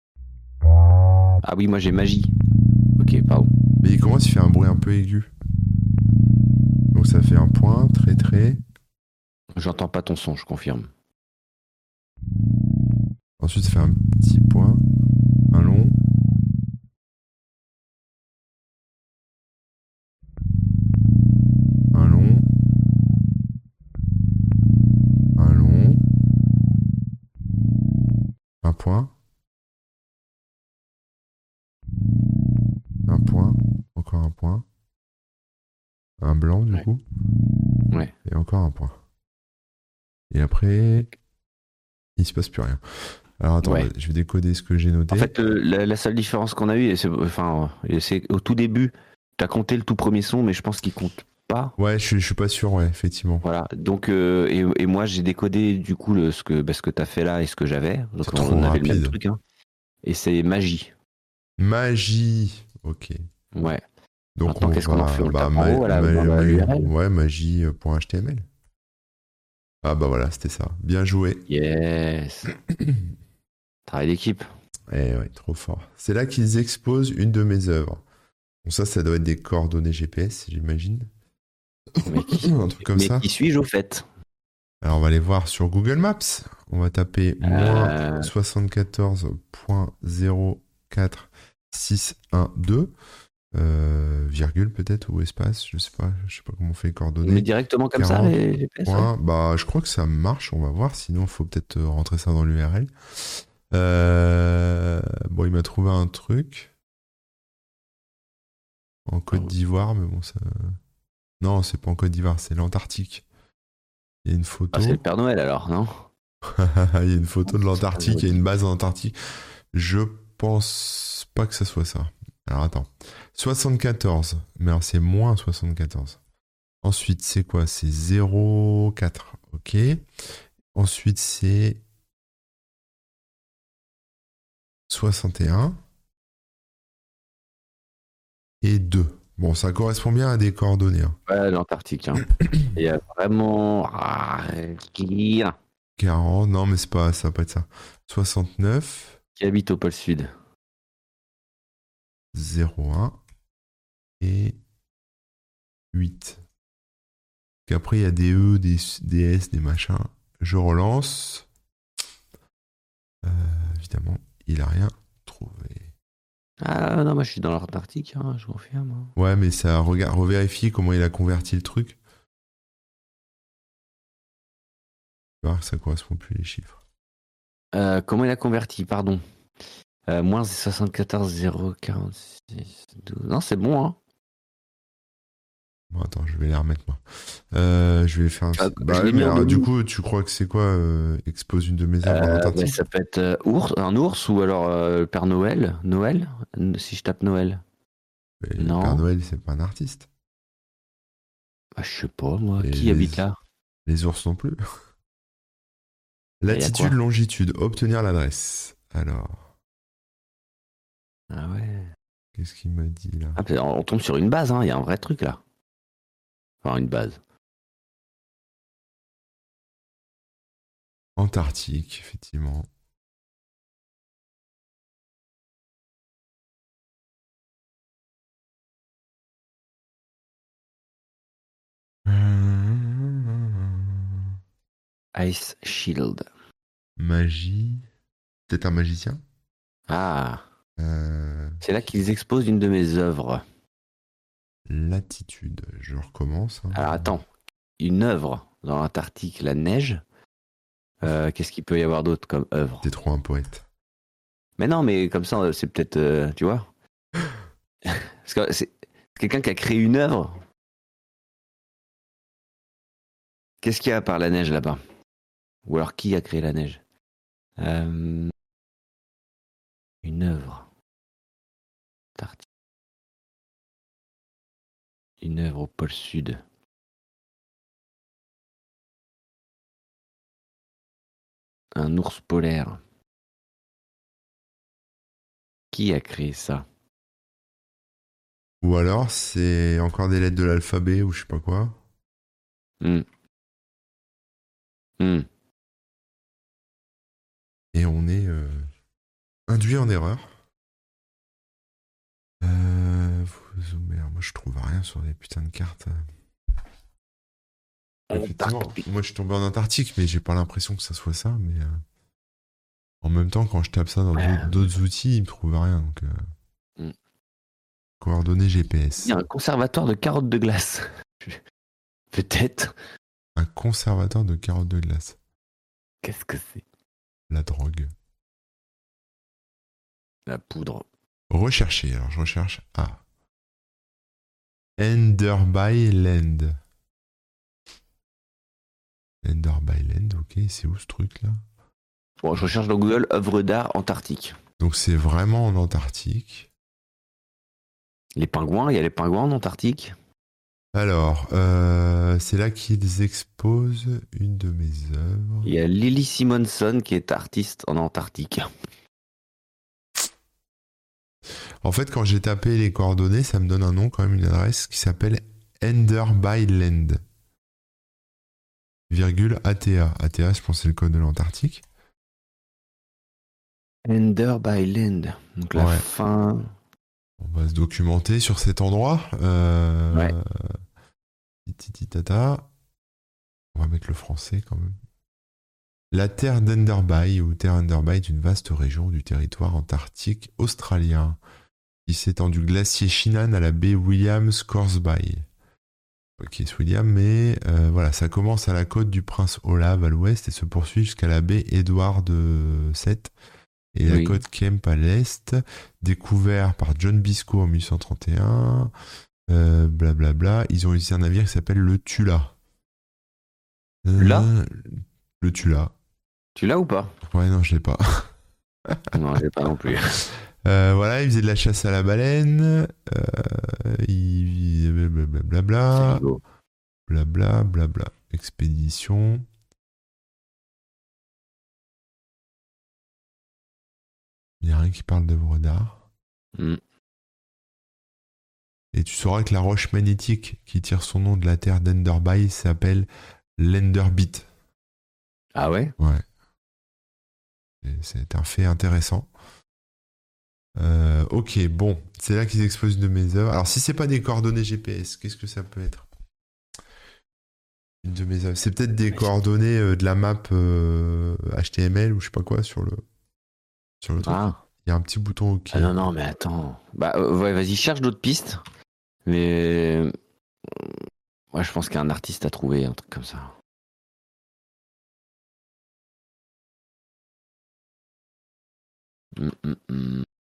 Ah oui, moi j'ai magie. Ok, pardon. Mais il commence, il fait un bruit un peu aigu. Donc ça fait un point, très très. J'entends pas ton son, je confirme. Ensuite, ça fait un petit point, un long. Un long. Un long. Un point. Un point. Encore un point. Un blanc du Ouais. coup. Ouais. Et encore un point. Et après, il se passe plus rien. Alors attends, Ouais. je vais décoder ce que j'ai noté. En fait, euh, la, la seule différence qu'on a eue, et c'est, enfin, et c'est au tout début, t'as compté le tout premier son, mais je pense qu'il compte pas. Ouais, je suis, je suis pas sûr, ouais, effectivement. Voilà. Donc, euh, et, et moi, j'ai décodé du coup le, ce que, bah, ce que t'as fait là et ce que j'avais. Donc, C'est on, trop avait le même rapide. truc. Hein. Et c'est magie. Magie. Ok. Ouais. Donc Maintenant, on qu'est-ce qu'on en va, fait? On le bah, tape en haut, à la- ma- dans ma- la U R L? ouais, magie.html. Ah bah voilà, c'était ça. Bien joué. Yes. Travail d'équipe. Eh ouais, trop fort. C'est là qu'ils exposent une de mes œuvres. Bon, ça, ça doit être des coordonnées G P S, j'imagine. Mais qui, Un truc comme mais ça. qui suis-je au fait? Alors, on va aller voir sur Google Maps. On va taper moins Euh, soixante-quatorze point zéro quatre six un deux. Euh, virgule peut-être, ou espace, je sais pas. Je sais pas comment on fait les Mais coordonnées. directement comme ça, quarante les G P S? Ouais. Point, bah, je crois que ça marche, on va voir. Sinon, il faut peut-être euh, rentrer ça dans l'U R L. Euh, Bon, il m'a trouvé un truc en Côte Oh. d'Ivoire, mais bon, ça. Non, c'est pas en Côte d'Ivoire, c'est l'Antarctique. Il y a une photo. Ah, c'est le Père Noël alors, non? Il y a une photo de l'Antarctique, il y a une base en Antarctique. Je pense pas que ça soit ça. Alors attends. soixante-quatorze. Mais alors c'est moins soixante-quatorze. Ensuite, c'est quoi? C'est zéro virgule quatre. Ok. Ensuite, c'est soixante et un. Et deux. Bon, ça correspond bien à des coordonnées. Hein. Ouais, l'Antarctique. Hein. Il y a vraiment. Ah, qui quarante. Non, mais c'est pas, ça va pas être ça. soixante-neuf. qui habite au pôle Sud? zéro un. Et huit. Qu'après, il y a des E, des, des S, des machins. Je relance. Euh, évidemment, il a rien trouvé. Ah non, moi je suis dans l'Antarctique, hein, je confirme. Hein. Ouais, mais ça regarde, revérifie comment il a converti le truc. Tu vois, ça correspond plus les chiffres. Euh, comment il a converti, pardon? euh, Moins soixante-quatorze zéro quarante-six douze. Non, c'est bon, hein. Bon, attends, je vais les remettre moi. Euh, je vais faire un. Ah, Bah je ouais, l'ai mis mais en alors, du demi. coup, tu crois que c'est quoi euh, expose une de mes œuvres en Euh, bah, Antarctique? ça peut être euh, ours, un ours ou alors euh, le Père Noël. Noël? Si je tape Noël. Mais le Non. Père Noël, c'est pas un artiste. Ah, je sais pas, moi. Et Qui les- habite là? Les ours non plus. y a Latitude, quoi longitude, obtenir l'adresse. Alors, Ah ouais. qu'est-ce qu'il m'a dit là? Ah, puis on tombe sur une base, hein. Il y a un vrai truc là. Enfin, une base. Antarctique, effectivement. Ice Shield. Magie. Peut-être un magicien. Ah. Euh, C'est là qu'ils exposent une de mes œuvres. Latitude. Je recommence. hein. Alors attends, une œuvre dans l'Antarctique, la neige. Euh, Qu'est-ce qu'il peut y avoir d'autre comme œuvre? T'es trop un poète. Mais non, mais comme ça, c'est peut-être, euh, tu vois. Parce que c'est quelqu'un qui a créé une œuvre. Qu'est-ce qu'il y a par la neige là-bas? Ou alors qui a créé la neige? Euh, Une œuvre. Antarctique. Une œuvre au pôle sud. Un ours polaire. Qui a créé ça? Ou alors, c'est encore des lettres de l'alphabet ou je sais pas quoi. Hmm. Hmm. Et on est euh, induit en erreur. Euh, vous zoomer. Moi, je trouve rien sur les putains de cartes. Effectivement, moi, je suis tombé en Antarctique, mais j'ai pas l'impression que ça soit ça. Mais euh, en même temps, quand je tape ça dans d'autres, d'autres outils, il me trouve rien. Donc, euh, Hmm. coordonnées G P S. Il y a un conservatoire de carottes de glace. Peut-être. Un conservateur de carottes de glace. Qu'est-ce que c'est? La drogue. La poudre. Rechercher. Alors, je recherche. Ah. Enderby Land. Enderby Land, ok. C'est où ce truc-là? Bon, je recherche dans Google œuvre d'art antarctique. Donc, c'est vraiment en Antarctique. Les pingouins, il y a les pingouins en Antarctique. Alors, euh, c'est là qu'ils exposent une de mes œuvres. Il y a Lily Simonson qui est artiste en Antarctique. En fait, quand j'ai tapé les coordonnées, ça me donne un nom, quand même, une adresse qui s'appelle Enderby Land. Virgule A T A. A T A, je pense que c'est le code de l'Antarctique. Enderby Land. Donc la Ouais. fin. On va se documenter sur cet endroit. Euh... Ouais. Titi-tata. On va mettre le français quand même. La terre d'Enderby, ou terre Enderby, est une vaste région du territoire antarctique australien qui s'étend du glacier Shinhan à la baie Williams-Scoresby. Ok, c'est William, mais euh, voilà, ça commence à la côte du Prince Olave à l'ouest et se poursuit jusqu'à la baie Edward sept et la Oui. côte Kemp à l'est, découvert par John Biscoe en mille huit cent trente et un. Euh, blablabla. Ils ont utilisé un navire qui s'appelle le Tula. Euh, Là Le Tula. Tu l'as ou pas? Ouais, non, je l'ai pas. Non, j'ai pas non plus. Euh, voilà, ils faisaient de la chasse à la baleine. Euh, ils... Blablabla. C'est rigolo. Blabla, blabla. Expédition. Il n'y a rien qui parle d'œuvre d'art. Mm. Et tu sauras que la roche magnétique qui tire son nom de la terre d'Enderby s'appelle l'Enderbit. Ah ouais? Ouais. Et c'est un fait intéressant. Euh, ok, bon. C'est là qu'ils exposent de mes œuvres. Alors, si c'est pas des coordonnées G P S, qu'est-ce que ça peut être? Une de mes œuvres. C'est peut-être des coordonnées euh, de la map euh, H T M L ou je sais pas quoi sur le, sur le truc. Ah. Il y a un petit bouton OK. Ah non, non, mais attends. Bah, euh, ouais, vas-y, cherche d'autres pistes. Mais. euh, Moi, je pense qu'il y a un artiste à trouver, un truc comme ça. Hum, hum, hum.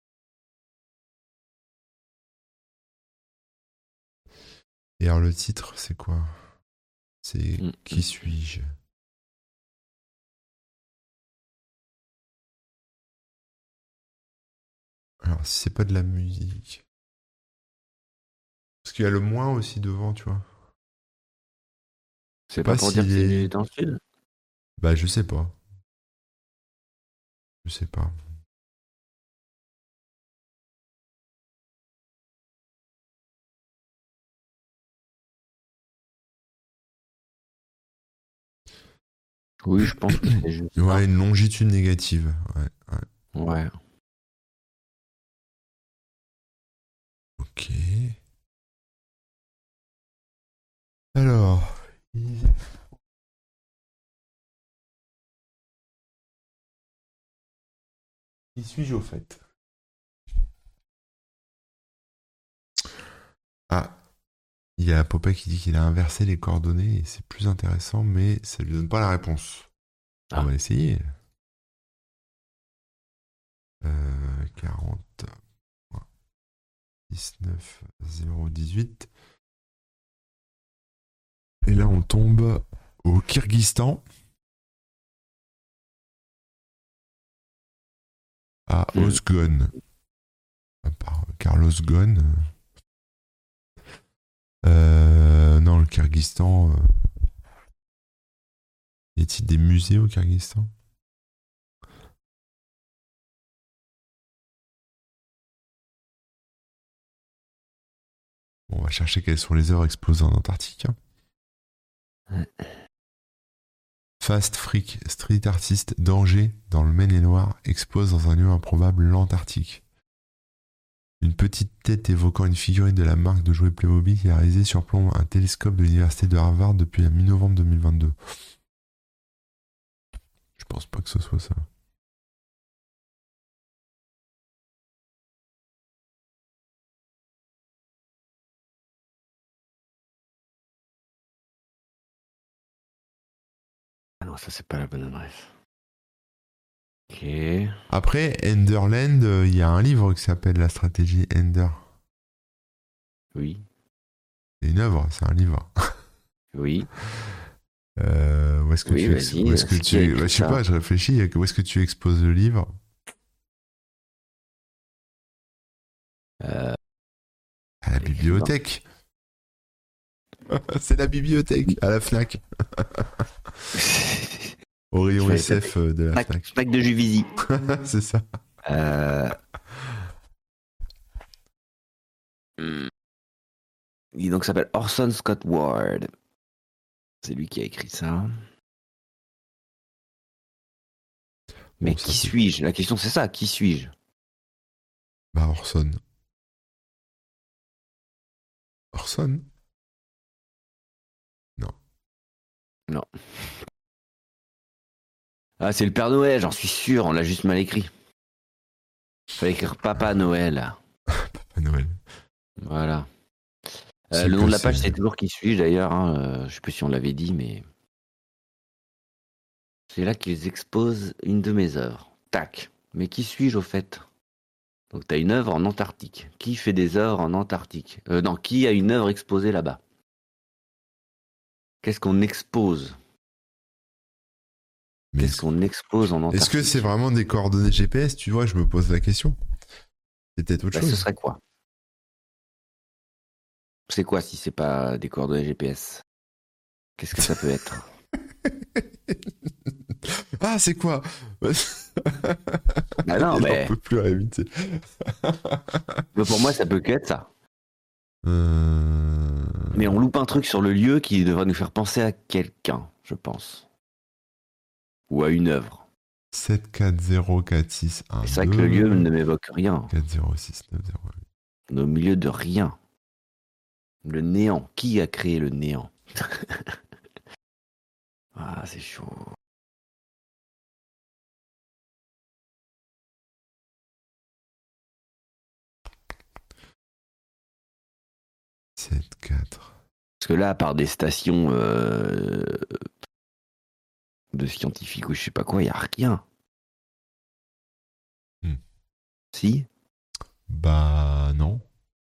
Et alors, le titre, c'est quoi? C'est Mm, Qui suis-je? Alors, si c'est pas de la musique. Parce qu'il y a le moins aussi devant, tu vois. C'est Pas pas pour s'il dire que est- c'est dans le sud? Bah, je sais pas. Je sais pas. Oui, je pense que c'est juste ça. Ouais, une longitude négative. Ouais, ouais. Ouais. Ok. Alors. Qui suis-je au fait? Ah, il y a Popeye qui dit qu'il a inversé les coordonnées et c'est plus intéressant, mais ça lui donne pas la réponse. Ah. On va essayer. Euh, quarante, dix-neuf, zéro, dix-huit. Et là, on tombe au Kyrgyzstan. à Osgone. À part Carlos Ghosn. Euh, non, le Kyrgyzstan. Euh... Y a-t-il des musées au Kyrgyzstan? Bon, on va chercher quelles sont les œuvres exposées en Antarctique. Hein. Fast Freak, street artiste d'Angers, dans le Maine-et-Loire, expose dans un lieu improbable l'Antarctique. Une petite tête évoquant une figurine de la marque de jouets Playmobil qui a réalisé surplombe un télescope de l'université de Harvard depuis la mi-novembre deux mille vingt-deux. Je pense pas que ce soit ça. Ah non, ça c'est pas la bonne adresse. Ok. Après, Enderland, il euh, y a un livre qui s'appelle La stratégie Ender. Oui. C'est une œuvre, c'est un livre. Oui. Euh, où est-ce que oui, tu, ex- où est-ce que tu... Bah, je sais pas, je réfléchis. Où est-ce que tu exposes le livre? euh... À la bibliothèque. C'est la bibliothèque, à la Fnac. Au rayon S F de la Fnac, Fnac. Fnac de Juvisy. C'est ça. Euh... Hmm. Il donc s'appelle Orson Scott Ward. C'est lui qui a écrit ça. Mais bon, qui suis-je? La question c'est ça, qui suis-je? Bah Orson. Orson? Non. Non. Ah, c'est le Père Noël, j'en suis sûr, on l'a juste mal écrit. Fallait écrire Papa Noël. Papa Noël. Voilà. Euh, le nom de la page, c'est toujours qui suis-je d'ailleurs. Hein. Euh, je sais plus si on l'avait dit, mais. C'est là qu'ils exposent une de mes œuvres. Tac. Mais qui suis-je au fait? Donc t'as une œuvre en Antarctique. Qui fait des œuvres en Antarctique? euh, Non, qui a une œuvre exposée là-bas? Qu'est-ce qu'on expose? Mais Qu'est-ce qu'on expose en Antarctique? Est-ce que c'est vraiment des coordonnées G P S? Tu vois, je me pose la question. C'est peut-être autre bah, chose. Ce serait quoi? C'est quoi si c'est pas des coordonnées G P S? Qu'est-ce que ça peut être? Ah, c'est quoi? Bah non, mais... J'en peux plus à éviter. Mais pour moi, ça peut que être ça. Euh... Mais on loupe un truc sur le lieu qui devrait nous faire penser à quelqu'un, je pense. Ou à une œuvre. sept quatre zéro quatre six un deux. C'est vrai que le lieu ne m'évoque rien. quatre zéro six neuf zéro huit. Au milieu de rien. Le néant. Qui a créé le néant? Ah, c'est chaud. sept quatre. Parce que là, à part des stations euh, de scientifiques ou je sais pas quoi, il n'y a rien. Hmm. Si? Bah non.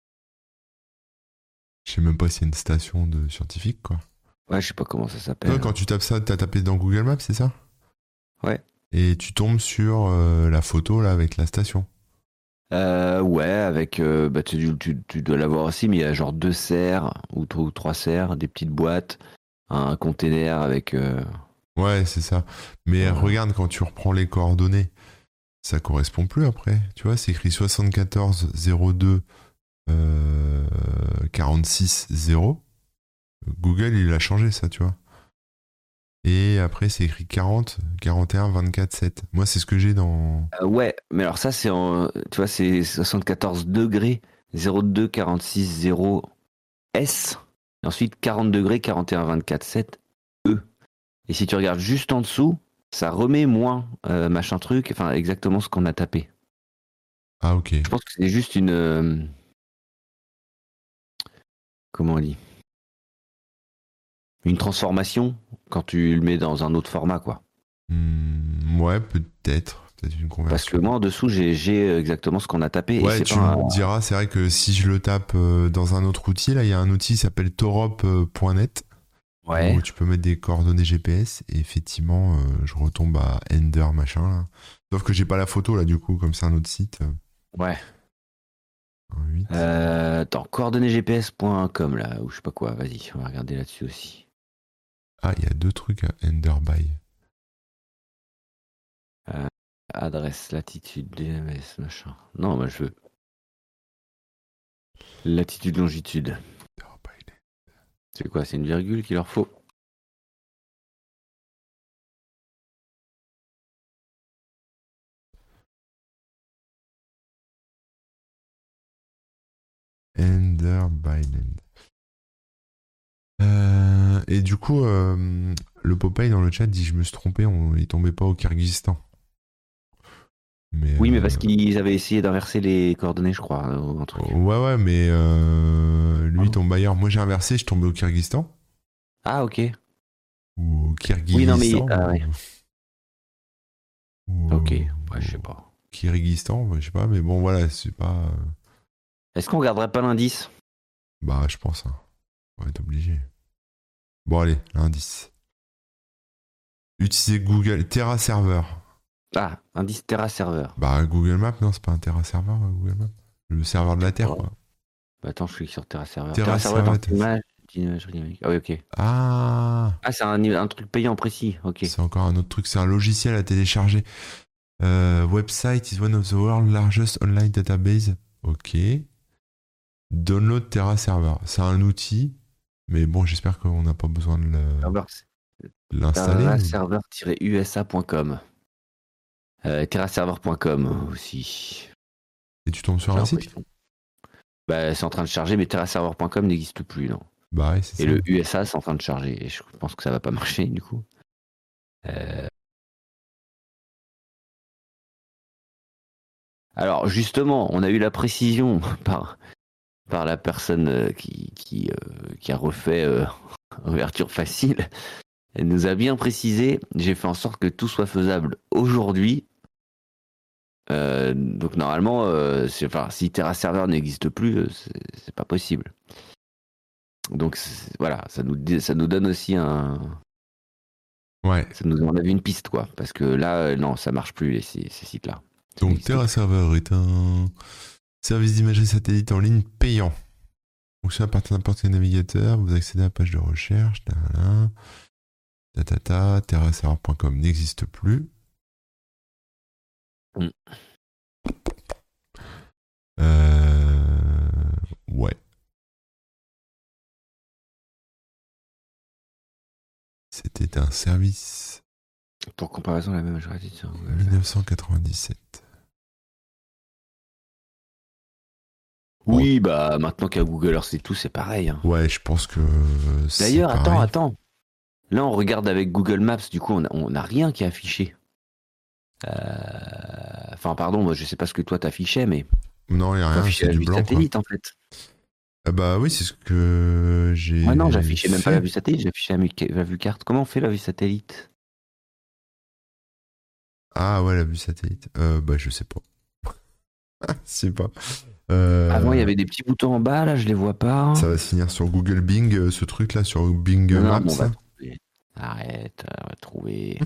Je sais même pas s'il y a une station de scientifique, quoi. Ouais, je sais pas comment ça s'appelle. Non, quand tu tapes ça, t'as tapé dans Google Maps, c'est ça? Ouais. Et tu tombes sur euh, la photo, là, avec la station. Euh, ouais, avec... Euh, bah, tu, tu, tu dois l'avoir aussi, mais il y a genre deux serres, ou, ou trois serres, des petites boîtes, un container avec... Euh... Ouais, c'est ça. Mais voilà. Regarde, quand tu reprends les coordonnées, ça correspond plus après. Tu vois, c'est écrit soixante-quatorze zéro deux euh, quarante-six zéro. Google, il a changé ça, tu vois. Et après, c'est écrit quarante, quarante et un, vingt-quatre, sept. Moi, c'est ce que j'ai dans... Euh, ouais, mais alors ça, c'est en... Tu vois, c'est soixante-quatorze degrés, zéro deux, quarante-six, zéro S. Et ensuite, quarante degrés, quarante et un, vingt-quatre, sept E. Et si tu regardes juste en dessous, ça remet moins euh, machin truc, enfin, exactement ce qu'on a tapé. Ah, ok. Je pense que c'est juste une... Euh... Comment on dit? Une transformation quand tu le mets dans un autre format, quoi. Mmh, ouais, peut-être. Peut-être une conversion. Parce que moi, en dessous, j'ai, j'ai exactement ce qu'on a tapé. Ouais, et c'est tu pas me un... diras, c'est vrai que si je le tape dans un autre outil, là, il y a un outil qui s'appelle torop point net. Ouais. où tu peux mettre des coordonnées G P S et effectivement, euh, je retombe à Ender machin là. Sauf que j'ai pas la photo là du coup, comme c'est un autre site. euh, Ouais. en huit. Euh, attends, coordonnées G P S point com là, ou je sais pas quoi. Vas-y, on va regarder là-dessus aussi. Ah, il y a deux trucs à Enderby. Euh, adresse, latitude, D M S, machin. Non, moi je veux latitude, longitude. Enderby. C'est quoi? C'est une virgule qu'il leur faut? Enderbyland. Euh, et du coup, euh, le Popeye dans le chat dit je me suis trompé, on, il tombait pas au Kyrgyzstan. Mais Oui, mais euh, parce qu'ils avaient essayé d'inverser les coordonnées, je crois, euh, ou un truc. ouais, ouais, mais euh, lui Pardon. tombe ailleurs. Moi j'ai inversé, je tombais au Kyrgyzstan. Ah, ok. Ou au Oui, non, mais. Kyrgyzstan. Ah, Ou, ouais. ou Ok. au, Ouais, je sais au pas. Kyrgyzstan, je sais pas, mais bon, voilà, c'est pas. euh, Est-ce qu'on garderait pas l'indice? Bah, je pense, hein. On va être obligé. Bon, allez, l'indice. Utiliser Google Terra Server. Ah, indice Terra Server. Bah, Google Maps, non, c'est pas un Terra Server, euh, Google Maps. Le serveur de la Terre, Oh. quoi. Bah, attends, je clique sur Terra Server. Terra Terra Server Server, dans t'as- l'image, imagerie numérique. Ah oui, ok. Ah, Ah, c'est un, un truc payant précis. Ok. c'est encore un autre truc, c'est un logiciel à télécharger. Euh, website is one of the world's largest online database. Ok. Download Terra Server. C'est un outil, mais bon, j'espère qu'on n'a pas besoin de le- Server, de l'installer. Terra Server-U S A point com. Euh, Terra Server point com aussi. Et tu tombes sur J'ai un site? l'impression. Bah, c'est en train de charger, mais Terra Server point com n'existe plus, non. Bah ouais, c'est Et ça. le U S A, c'est en train de charger. Et je pense que ça va pas marcher, du coup. Euh, Alors, justement, on a eu la précision par, par la personne euh, qui, qui, euh, qui a refait euh, ouverture facile. Elle nous a bien précisé. J'ai fait en sorte que tout soit faisable aujourd'hui. Euh, donc, normalement, euh, c'est- enfin, si Terra Server n'existe plus, euh, c'est c'est pas possible. Donc, c'est- voilà, ça nous, dé- ça nous donne aussi un. Ouais. Ça nous en avait une piste, quoi. Parce que là, euh, non, ça marche plus, les, ces, ces sites-là. Ça Donc n'existe Terra plus. Server est un service d'imagerie satellite en ligne payant. Fonctionne à partir de n'importe quel navigateur. Vous accédez à la page de recherche. Tatata, tatata, terra server point com n'existe plus. Mm. Euh... Ouais. C'était un service Pour comparaison, la même majorité sur Google. dix-neuf cent quatre-vingt-dix-sept. Oui, bah maintenant qu'à Google Earth et tout, c'est pareil. hein. Ouais, je pense que c'est D'ailleurs, attends, pareil. attends. Là, on regarde avec Google Maps, du coup, on a- on n'a rien qui est affiché. Euh, Enfin, pardon, moi, je sais pas ce que toi t'affichais, mais Non, il n'y a faut rien, afficher c'est la du vue blanc. Quoi. satellite, en fait. Ah bah oui, c'est ce que j'ai. Moi, non, j'affichais même pas la fait. vue satellite, j'affichais la, mu- la vue carte. Comment on fait la vue satellite? Ah ouais, la vue satellite. Euh, bah je sais pas. Je sais pas. Euh, Avant, il y avait des petits boutons en bas, là, je les vois pas. Ça va se finir sur Google Bing, euh, ce truc là, sur Bing Non, non, Maps. bon, on va trouver. Arrête, on va trouver.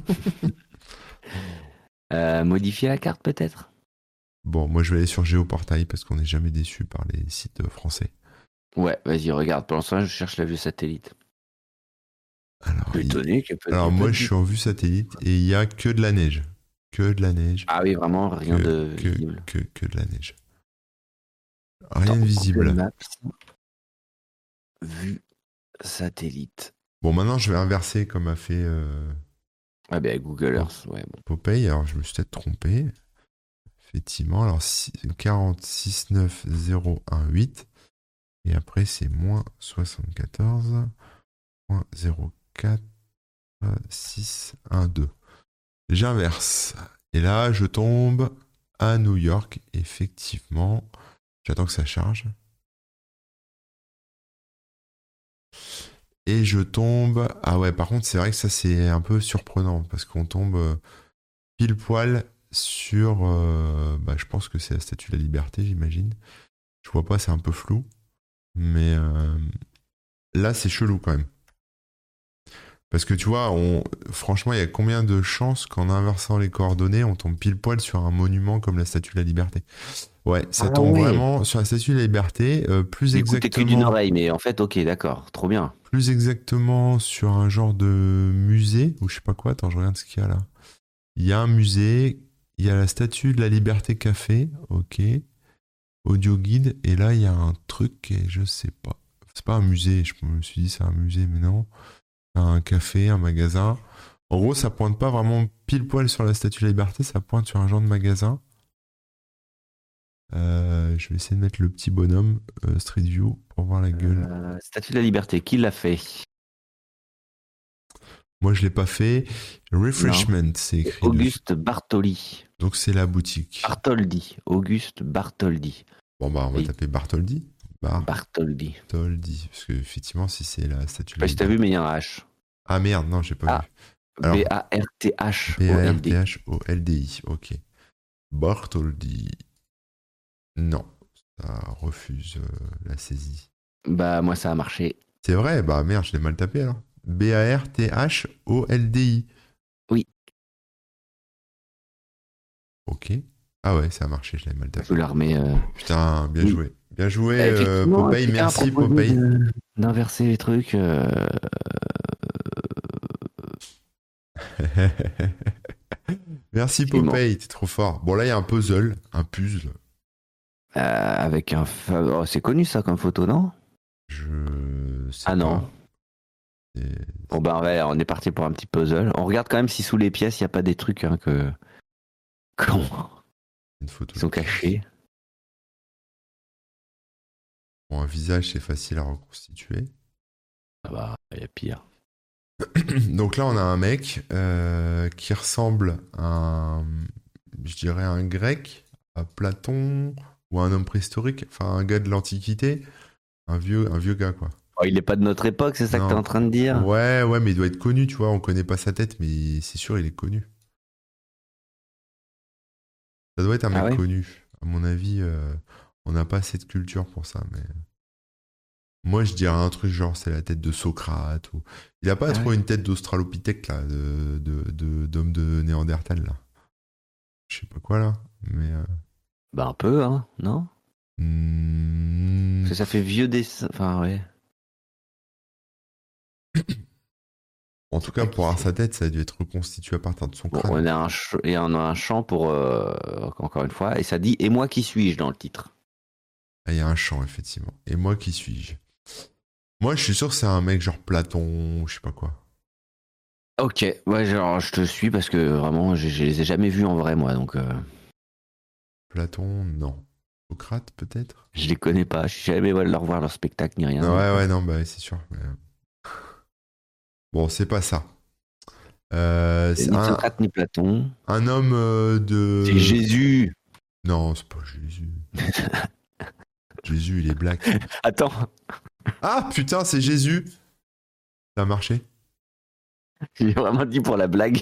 Euh, modifier la carte, peut-être? Bon, moi je vais aller sur Géoportail parce qu'on n'est jamais déçu par les sites euh, français. Ouais, vas-y, regarde. Pour l'instant, je cherche la vue satellite. Alors, Je suis il- étonné qu'il y ait pas- Alors il y ait moi pas je de- suis en vue satellite et il y a que de la neige. Que de la neige. Ah oui, vraiment, rien que, de que, visible. que, que de la neige. Rien Attends, de visible. Google Maps, vue satellite. Bon, maintenant je vais inverser comme a fait euh, Ah ben Google Earth, ouais. Bon. Popeye. Alors je me suis peut-être trompé. Effectivement, alors quarante-six neuf zéro un huit et après c'est moins soixante-quatorze point zéro quatre six un deux. J'inverse. Et là, je tombe à New York, effectivement. J'attends que ça charge. Et je tombe... Ah ouais, par contre, c'est vrai que ça, c'est un peu surprenant, parce qu'on tombe euh, pile poil sur... euh, bah, je pense que c'est la Statue de la Liberté, j'imagine. Je vois pas, c'est un peu flou. Mais euh, là, c'est chelou quand même. Parce que tu vois, on... franchement, il y a combien de chances qu'en inversant les coordonnées, on tombe pile poil sur un monument comme la Statue de la Liberté. Ouais, ça Ah tombe ouais. vraiment sur la Statue de la Liberté, euh, plus J'écoutais que d'une exactement, oreille, mais en fait, ok, d'accord, trop bien. plus exactement sur un genre de musée, ou je sais pas quoi, attends, je regarde ce qu'il y a là. Il y a un musée, il y a la Statue de la Liberté Café, ok, audio guide, et là, il y a un truc, et je sais pas. C'est pas un musée, je me suis dit c'est un musée, mais non. Un café, un magasin. En gros, ça pointe pas vraiment pile poil sur la Statue de la Liberté, ça pointe sur un genre de magasin. Euh, je vais essayer de mettre le petit bonhomme euh, Street View pour voir la gueule. Euh, Statue de la Liberté, qui l'a fait? Moi, je l'ai pas fait. Refreshment, c'est écrit Auguste dessus. Bartoli. Donc, c'est la boutique. Bartholdi. Auguste Bartholdi. Bon, bah, on va Oui. taper Bartholdi. Bartholdi. Bartholdi. Parce que, effectivement, si c'est la Statue Je sais de la pas si t'as Liberté. vu, mais il y a un H. Ah merde, non, j'ai pas Ah, vu. Alors, B A R T H B O A R L T D. H O L D I. Ok. Bartholdi. Non, ça refuse euh, la saisie. Bah, moi, ça a marché. C'est vrai, bah merde, je l'ai mal tapé alors. B A R T H O L D I. Oui. Ok. Ah ouais, ça a marché, je l'avais mal Je tapé. la remets. euh, Putain, bien Oui. joué. Bien joué, Bah, euh, effectivement, Popeye. quelqu'un a Merci, proposé Popeye. de- d'inverser les trucs. euh, Merci, Effectivement. Popeye, t'es trop fort. Bon, là, il y a un puzzle. Un puzzle. euh, avec un. fa- oh, c'est connu ça comme photo, non? Je sais Ah pas. non. C'est- Bon, bah, ouais, on est parti pour un petit puzzle. On regarde quand même si sous les pièces, il n'y a pas des trucs hein, que. qu'on- une photo. qui sont cachés. Bon, un visage, c'est facile à reconstituer. Ah bah, il y a pire. Donc là, on a un mec euh, qui ressemble à un, je dirais, un grec, à Platon, ou à un homme préhistorique, enfin un gars de l'Antiquité, un vieux, un vieux gars, quoi. Oh, il est pas de notre époque, c'est ça que Non. t'es en train de dire? Ouais, ouais, mais il doit être connu, tu vois, on connaît pas sa tête, mais c'est sûr, il est connu. Ça doit être un mec Ah ouais? connu. À mon avis, euh, on n'a pas assez de culture pour ça, mais... Moi, je dirais un truc genre, c'est la tête de Socrate, ou... Il a pas Ah trop ouais. une tête d'australopithèque, là, de, de, de- d'homme de Néandertal, là. Je sais pas quoi, là, mais... euh, Bah, un peu, hein, non? hmm, Parce que ça fait vieux dessin. Enfin, ouais. En tout cas, pour avoir sa tête, ça a dû être reconstitué à partir de son Bon, crâne. on a un, ch- et on a un chant pour. euh, encore une fois, et ça dit Et moi qui suis-je dans le titre? Ah, il y a un champ, effectivement. Et moi, qui suis-je? Moi, je suis sûr que c'est un mec genre Platon, je sais pas quoi. Ok, ouais, genre, je te suis parce que vraiment, je, je les ai jamais vus en vrai, moi, donc euh, Platon, non. Socrate, peut-être? je les connais pas. Je suis jamais allé leur voir leur spectacle ni rien. Ouais, donc, euh, ouais, non, bah, c'est sûr. mais, euh, Bon, c'est pas ça. Euh, c'est Ni un, Socrate ni Platon. un homme euh, de... C'est Jésus. Non, c'est pas Jésus. Jésus, il est black. Attends, Ah, putain, c'est Jésus! Ça a marché. j'ai vraiment dit pour la blague.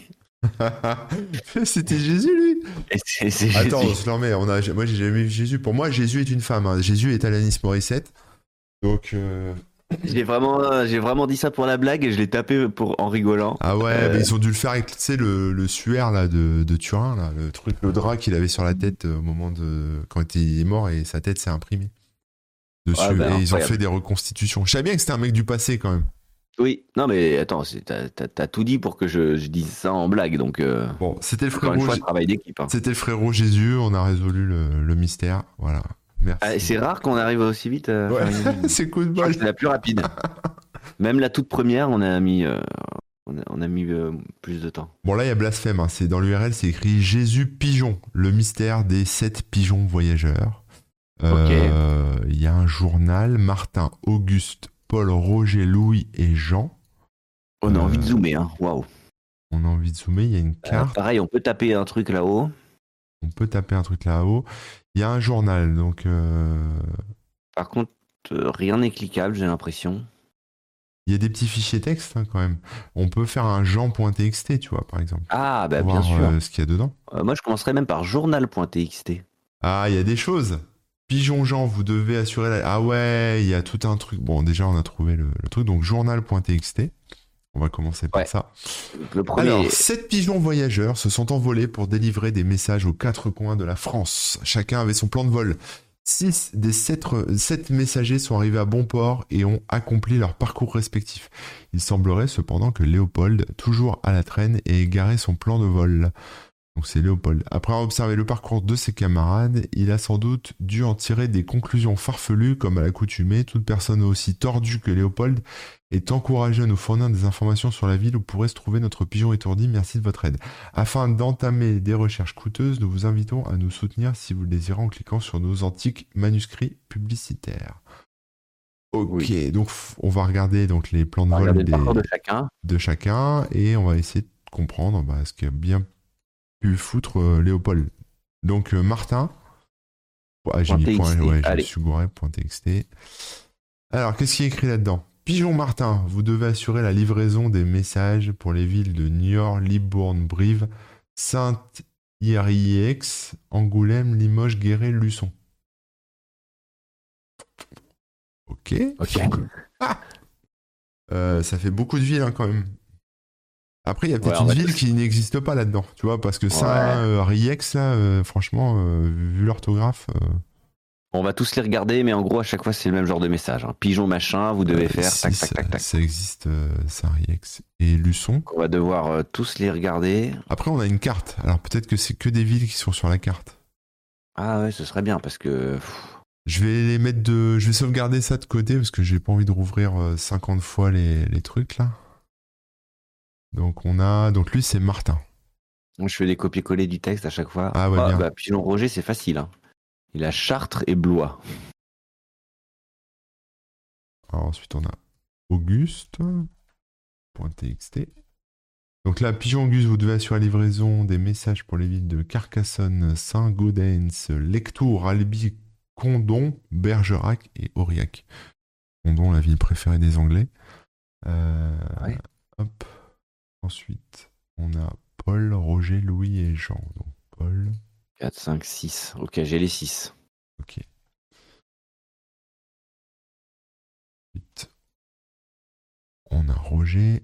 C'était Jésus, lui! Et c'est c'est Attends, on Jésus. se le remet. On a, moi, j'ai jamais vu Jésus. Pour moi, Jésus est une femme. hein. Jésus est Alanis Morissette. Donc, euh, J'ai vraiment, euh, j'ai vraiment dit ça pour la blague et je l'ai tapé pour, en rigolant. ah ouais, Euh, mais ils ont dû le faire avec, tu sais, le, le suaire là, de, de Turin, là, le truc, le drap qu'il avait sur la tête euh, au moment de. Quand il est mort et sa tête s'est imprimée dessus. Ah bah, et ils ont incroyable. fait des reconstitutions. Je savais bien que c'était un mec du passé quand même. Oui, non mais attends, c'est- t'as, t'as- t'as tout dit pour que je, je dise ça en blague, donc euh, Bon, c'était le encore une frérot. fois, travail d'équipe. hein. C'était le frérot Jésus. On a résolu le, le mystère. Voilà. Merci. Ah, c'est rare qu'on arrive aussi vite. à Ouais, faire une- c'est coup de Je crois bol. que c'est la plus rapide. Même la toute première, on a mis, euh, on a, on a mis euh, plus de temps. Bon, là, il y a blasphème. hein. C'est dans l'U R L, c'est écrit Jésus pigeon, le mystère des sept pigeons voyageurs. Euh, Il y a un journal, Martin, Auguste, Paul, Roger, Louis et Jean. On a Euh, envie de zoomer, hein. Waouh. On a envie de zoomer, il y a une Euh, carte, pareil, on peut taper un truc là-haut. on peut taper un truc là-haut. Il y a un journal, donc euh, Par contre, euh, rien n'est cliquable, j'ai l'impression. il y a des petits fichiers texte hein, quand même. On peut faire un jean.txt, tu vois, par exemple. Ah, bah Pour bien voir sûr. euh, ce qu'il y a dedans. Euh, moi, je commencerais même par journal.txt. Ah, il y a des choses. Pigeon Jean, vous devez assurer la... Ah ouais, il y a tout un truc. Bon, déjà, on a trouvé le, le truc. Donc, journal.txt. On va commencer par Ouais. ça. Le premier. Alors, sept pigeons voyageurs se sont envolés pour délivrer des messages aux quatre coins de la France. Chacun avait son plan de vol. Six des sept, sept messagers sont arrivés à bon port et ont accompli leur parcours respectif. Il semblerait cependant que Léopold, toujours à la traîne, ait égaré son plan de vol. Donc c'est Léopold. Après avoir observé le parcours de ses camarades, il a sans doute dû en tirer des conclusions farfelues comme à l'accoutumée. Toute personne aussi tordue que Léopold est encouragée à nous fournir des informations sur la ville où pourrait se trouver notre pigeon étourdi. Merci de votre aide. Afin d'entamer des recherches coûteuses, nous vous invitons à nous soutenir si vous le désirez en cliquant sur nos antiques manuscrits publicitaires. Ok, oui. Donc on va regarder donc les plans de On va vol regarder le parcours de chacun. de chacun et on va essayer de comprendre bah, ce qui a bien pu foutre euh, Léopold. Donc euh, Martin, ouais, j'ai mis point, ouais, je me suis gouré, point txt. Alors qu'est-ce qui est écrit là-dedans? Pigeon Martin, vous devez assurer la livraison des messages pour les villes de Niort, Libourne, Brive, Saint-Yrieix, Angoulême, Limoges, Guéret, Luçon. Ok. Ok. Ah euh, ça fait beaucoup de villes hein, quand même. Après, il y a peut-être ouais, une ville tous... qui n'existe pas là-dedans, tu vois, parce que Saint-Yrieix, là, euh, franchement, euh, vu l'orthographe... Euh... On va tous les regarder, mais en gros, à chaque fois, c'est le même genre de message. Hein. Pigeon machin, vous devez euh, faire si, tac, ça, tac, tac, tac. Ça existe, euh, Saint-Yrieix. Et Luçon. On va devoir euh, tous les regarder. Après, on a une carte. Alors, peut-être que c'est que des villes qui sont sur la carte. Ah ouais, ce serait bien, parce que... Pff... Je vais les mettre de... Je vais sauvegarder ça de côté, parce que j'ai pas envie de rouvrir cinquante fois les, les trucs, là. Donc, on a... Donc, lui, c'est Martin. Je fais des copier-coller du texte à chaque fois. Ah ouais, ah, bien. Bah, Pigeon Roger, c'est facile. Hein. Il a Chartres et Blois. Alors, ensuite, on a Auguste. .txt. Donc là, Pigeon Auguste, vous devez assurer la livraison des messages pour les villes de Carcassonne, Saint-Gaudens, Lectoure, Albi, Condom, Bergerac et Aurillac. Condom, la ville préférée des Anglais. Euh, ouais. Hop. Ensuite, on a Paul, Roger, Louis et Jean. Donc Paul. quatre, cinq, six. Ok, j'ai les six. Ok. Ensuite, on a Roger.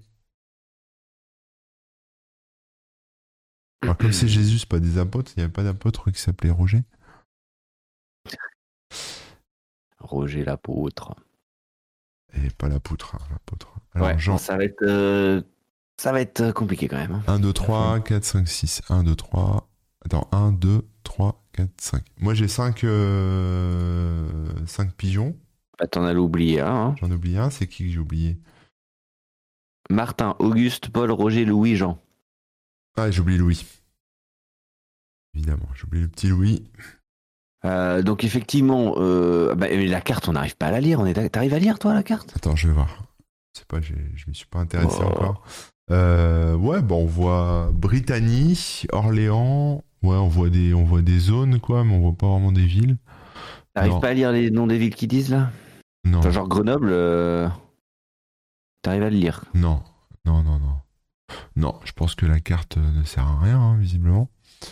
Alors, comme c'est Jésus, c'est pas des apôtres, il n'y avait pas d'apôtre qui s'appelait Roger. Roger l'apôtre. Et pas l'apôtre, hein, l'apôtre. Alors, ouais, Jean... ça va être, euh, ça va être compliqué quand même. Hein. un, deux, trois, quatre, cinq, six. un, deux, trois. Attends, un, deux, trois, quatre, cinq. Moi, j'ai cinq, euh... cinq pigeons. Bah, t'en as oublié un. Hein. J'en ai oublié un, c'est qui que j'ai oublié? Martin, Auguste, Paul, Roger, Louis, Jean. Ah, j'ai oublié Louis. Évidemment, j'ai oublié le petit Louis. Euh, donc effectivement, euh, bah, la carte, on n'arrive pas à la lire. On est... T'arrives à lire, toi, la carte? Attends, je vais voir. Je sais pas, je m'y suis pas intéressé oh. encore. Euh, ouais, bah on voit Brittany, Orléans. Ouais, on voit des, on voit des zones, quoi, mais on voit pas vraiment des villes. T'arrives pas à lire les noms des villes qui disent, là? Non. Enfin, genre Grenoble, euh... t'arrives à le lire? Non, non, non, non. Non, je pense que la carte ne sert à rien, hein, visiblement.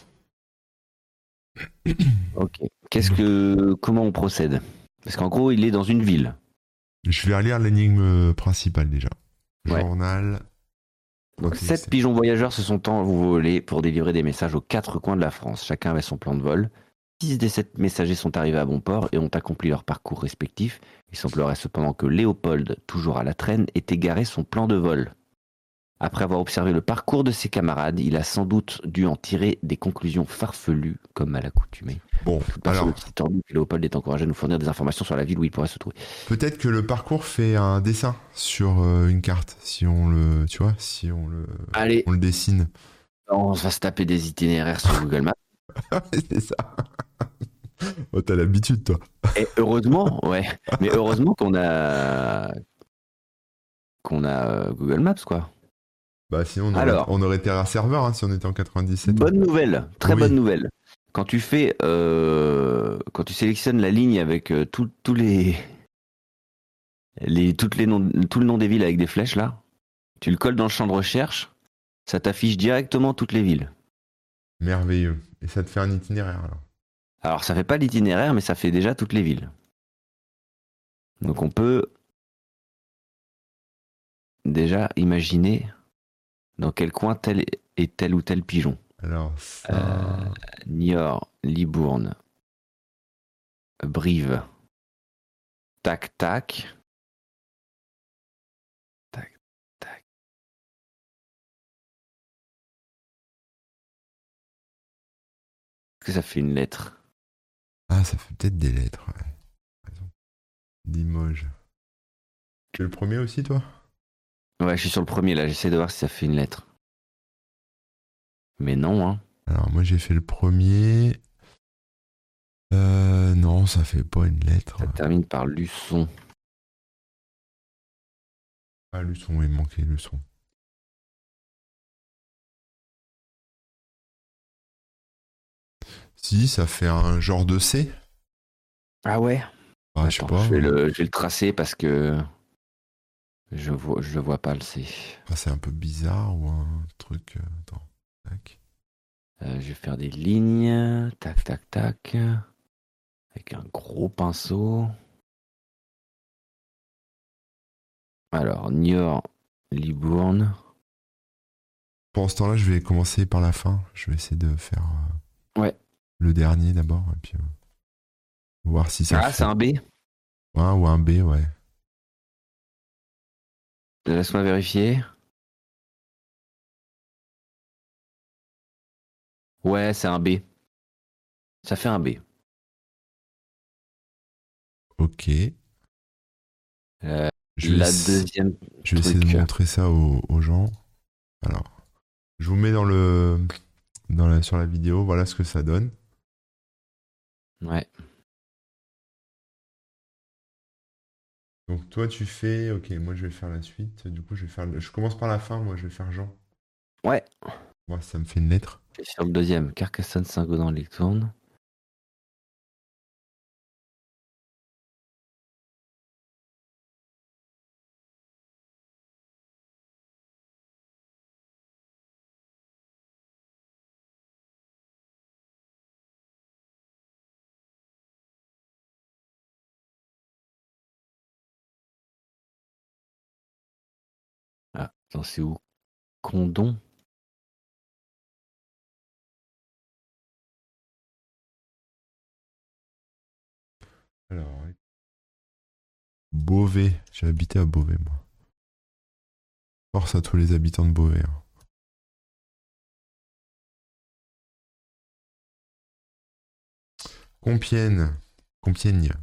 Ok. Qu'est-ce que, comment on procède? Parce qu'en gros, il est dans une ville. Je vais relire l'énigme principale déjà. Ouais. Journal. Donc, sept pigeons voyageurs se sont envolés pour délivrer des messages aux quatre coins de la France. Chacun avait son plan de vol. Six des sept messagers sont arrivés à bon port et ont accompli leur parcours respectif. Il semblerait cependant que Léopold, toujours à la traîne, ait égaré son plan de vol. Après avoir observé le parcours de ses camarades, il a sans doute dû en tirer des conclusions farfelues, comme à l'accoutumée. Bon, alors... Léopold est encouragé à nous fournir des informations sur la ville où il pourrait se trouver. Peut-être que le parcours fait un dessin sur euh, une carte, si on le, tu vois, si on le, Allez. on le dessine. On va se taper des itinéraires sur Google Maps. C'est ça. Oh, t'as l'habitude, toi. Et heureusement, ouais. Mais heureusement qu'on a qu'on a Google Maps, quoi. Bah sinon, on aurait, Alors, on aurait Terra Server hein, si on était en quatre-vingt-dix-sept. Bonne nouvelle, très oui. bonne nouvelle. Quand tu fais, euh, quand tu sélectionnes la ligne avec euh, tous tout les, les, toutes les noms, tout le nom des villes avec des flèches là, tu le colles dans le champ de recherche, ça t'affiche directement toutes les villes. Merveilleux. Et ça te fait un itinéraire alors. Alors ça fait pas l'itinéraire, mais ça fait déjà toutes les villes. Donc on peut déjà, imaginez dans quel coin tel est tel ou tel pigeon. Alors, ça... Euh, Niort, Libourne, Brive, tac, tac. Tac, tac. Est-ce que ça fait une lettre? Ah, ça fait peut-être des lettres, ouais. Raison. Limoges. Tu es le premier aussi, toi? Ouais, je suis sur le premier là, j'essaie de voir si ça fait une lettre. Mais non, hein. Alors, moi, j'ai fait le premier. Euh, non, ça fait pas une lettre. Ça termine par Luçon. Ah, Luçon, il manquait Luçon. Si, ça fait un genre de C. Ah ouais? Ah, je sais Attends, pas. je vais, le, je vais le tracer parce que je vois, je le vois pas le C. Ah, c'est un peu bizarre ou un truc. euh, Attends. Tac. Euh, je vais faire des lignes. Tac, tac, tac. Avec un gros pinceau. Alors, Niort, Libourne. Pendant ce temps-là, je vais commencer par la fin. Je vais essayer de faire euh, Ouais. le dernier d'abord. Et puis, euh, voir si ça Ah, fait. c'est un B? Ouais, ou un B, ouais. Laisse-moi vérifier. Ouais, c'est un B. Ça fait un B. Ok. Euh, Je vais, la ess- deuxième je vais essayer de truc. montrer ça aux, aux gens. Alors, je vous mets dans le, dans la, sur la vidéo. Voilà ce que ça donne. Ouais. Donc toi tu fais, ok, moi je vais faire la suite. Du coup je vais faire, le- je commence par la fin. Moi je vais faire Jean. Ouais. Moi ça me fait une lettre. Je suis sur le deuxième. Carcassonne, Saint-Gaudens, Lectourne. Ah, attends, c'est où? Condon? Alors, ouais. Beauvais. J'ai habité à Beauvais moi. Force à tous les habitants de Beauvais. hein. Compiègne. Compiègne.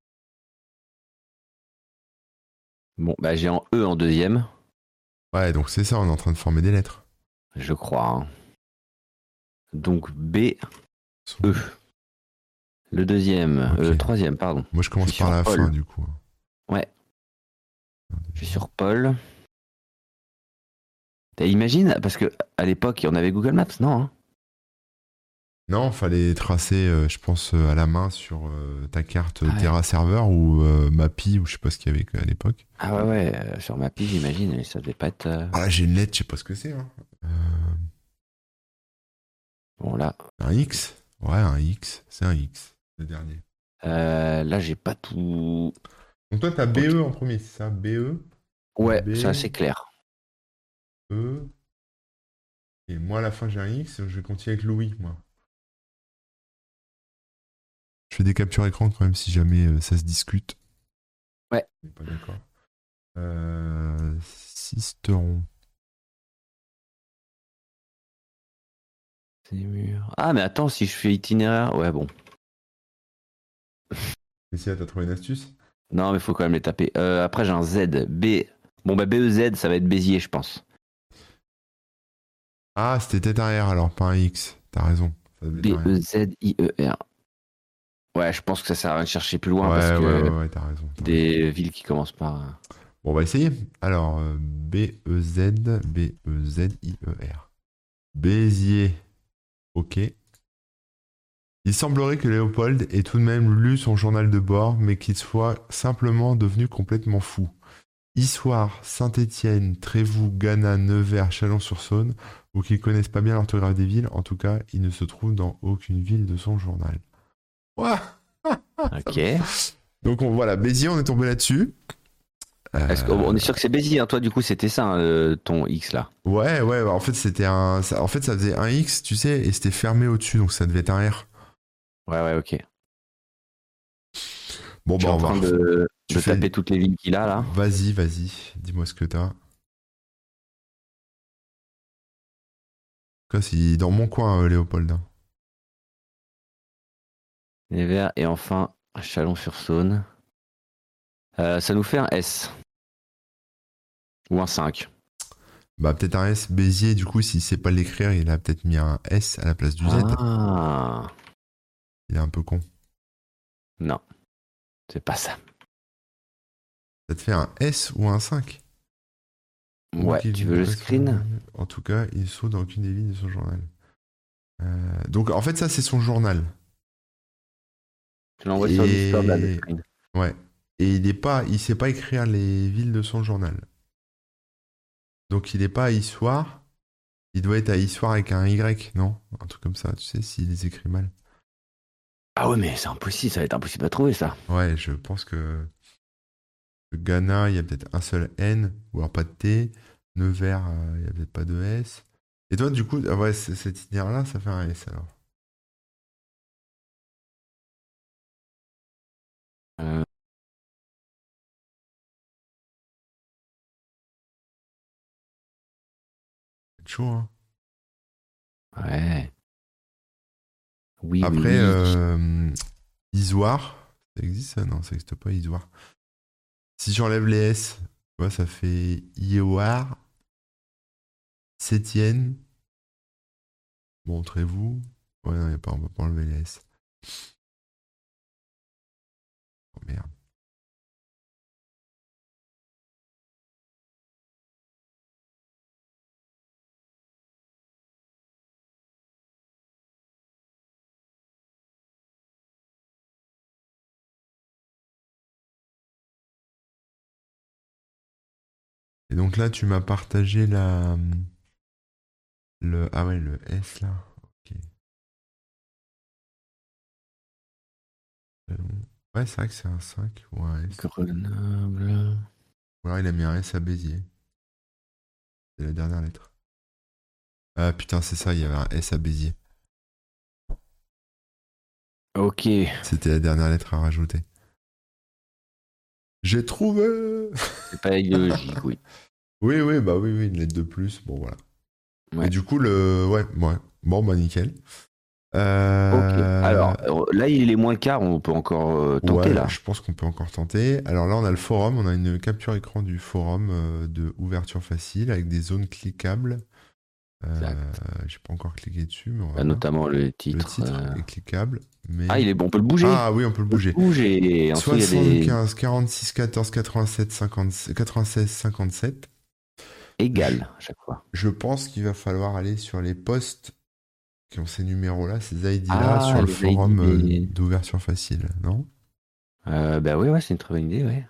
Bon, bah j'ai en E en deuxième, Ouais, donc c'est ça, on est en train de former des lettres. je crois. hein. Donc B, E. Le deuxième, Ok. euh, le troisième, pardon. Moi je commence Je suis par sur la Paul. fin du coup. Ouais, je suis sur Paul. T'imagines, parce que à l'époque, on avait Google Maps, non? hein Non, fallait tracer, euh, je pense, euh, à la main sur euh, ta carte Ah ouais. Terra Server ou euh, Mappy ou je sais pas ce qu'il y avait à l'époque. Ah ouais, ouais, euh, sur ma pige, j'imagine, mais ça devait pas être. euh, Ah là j'ai une lettre, je sais pas ce que c'est. Hein. Euh, Bon, là, un X. Ouais, un X. C'est un X. Le dernier. euh, là, j'ai pas tout. Donc toi, t'as B E en premier, c'est ça? B E, Ouais, B, ça, c'est clair. E. Et moi, à la fin, j'ai un X. Je vais continuer avec Louis, moi. Je fais des captures écran quand même si jamais euh, ça se discute. Ouais. On est pas d'accord. Euh, Sisteron. C'est mûr. Ah, mais attends, si je fais itinéraire. Ouais, bon. Et si là, t'as trouvé une astuce? Non, mais faut quand même les taper. Euh, après, j'ai un Z. B. Bon, bah, B E Z, ça va être Béziers, je pense. Ah, c'était tête arrière alors, pas un X. T'as raison. Ça devait B être arrière. E Z I E R. Ouais, je pense que ça sert à rien de chercher plus loin Ouais, parce que ouais, ouais, ouais, t'as raison. t'as raison. des villes qui commencent par. euh, Bon, on va essayer. Alors, euh, B E Z, B E Z I E R. Béziers. Ok. Il semblerait que Léopold ait tout de même lu son journal de bord, mais qu'il soit simplement devenu complètement fou. Issoire, Saint-Étienne, Trévoux, Ghana, Nevers, Chalon-sur-Saône, ou qu'il connaisse pas bien l'orthographe des villes, en tout cas, il ne se trouve dans aucune ville de son journal. Ouah. Ok. Donc on, voilà, Béziers, on est tombé là-dessus. Euh, Est-ce qu'on- on est sûr que c'est Béziers, hein. Toi, du coup, c'était ça, hein, euh, ton X là. Ouais, ouais, bah, en fait, c'était un. ça- En fait, ça faisait un X, tu sais, et c'était fermé au-dessus, donc ça devait être un R. Ouais, ouais, ok. Bon, Je bah, suis en on va. train ref- de, Tu de fais. taper toutes les villes qu'il a là. Vas-y, vas-y, dis-moi ce que t'as. En tout cas, c'est dans mon coin, euh, Léopold. Hein. Les Verts et enfin Chalon-sur-Saône. Euh, ça nous fait un S. Ou un cinq. Bah, peut-être un S. Béziers, du coup, s'il sait pas l'écrire, il a peut-être mis un S à la place du Z. Ah. Il est un peu con. Non, c'est pas ça. Ça te fait un S ou un cinq? Ou Ouais, qu'il tu ne veux le pas screen? En tout cas, il saute dans aucune des lignes de son journal. Euh, donc, en fait, ça, c'est son journal. Je l'envoie sur Discord là, le Et. screen. Ouais. Et il est pas, il sait pas écrire les villes de son journal. Donc il est pas à Issoire. Il doit être à Issoire avec un Y, non? Un truc comme ça, tu sais, s'il les écrit mal. Ah ouais, mais c'est impossible, ça va être impossible à trouver ça. Ouais, je pense que le Ghana, il y a peut-être un seul N, ou alors pas de T. Nevers, euh, il y a peut-être pas de S. Et toi, du coup, ah ouais, c- cette itinéraire-là, ça fait un S alors. Euh, C'est chaud, hein. ouais. Oui, oui, Après, oui. euh, Isoire, ça existe ça? Non, ça existe pas, Isoire. Si j'enlève les S, tu vois, ça fait Ioar, Sétienne. Montrez-vous. Ouais, non, y a pas, on peut pas enlever les S. Oh merde. Et donc là, tu m'as partagé la. Le. Ah ouais, le S là. Ok. Ouais, c'est vrai que c'est un cinq ou un S. Grenoble. Ou alors il a mis un S à Béziers. C'est la dernière lettre. Ah putain, c'est ça, il y avait un S à Béziers. Ok. C'était la dernière lettre à rajouter. J'ai trouvé. C'est pas idéologique, oui. Oui, oui, bah oui, oui, une lettre de plus. Bon, voilà. Et Ouais. du coup, le. Ouais, ouais. Bon, bah nickel. Ok. Euh... Alors, euh, là, il est moins le quart, on peut encore euh, tenter Ouais, là. je pense qu'on peut encore tenter. Alors là, on a le forum, on a une capture écran du forum euh, de ouverture facile avec des zones cliquables. Euh, Exact. j'ai pas encore cliqué dessus, mais on va Bah, voir. notamment le Le titre. titre euh. est cliquable, mais... Ah, il est bon, on peut le bouger. Ah oui, on peut le On peut bouger. le bouger. En dessous, il y a des soixante-quinze, quarante-six, quatorze, quatre-vingt-sept, cinquante, quatre-vingt-seize, cinquante-sept. Je, égales à chaque fois. je pense qu'il va falloir aller sur les posts qui ont ces numéros-là, ces I D-là, Ah, sur le les forum euh, I D. d'ouverture facile, non? Euh, bah oui, ouais, c'est une très bonne idée, ouais.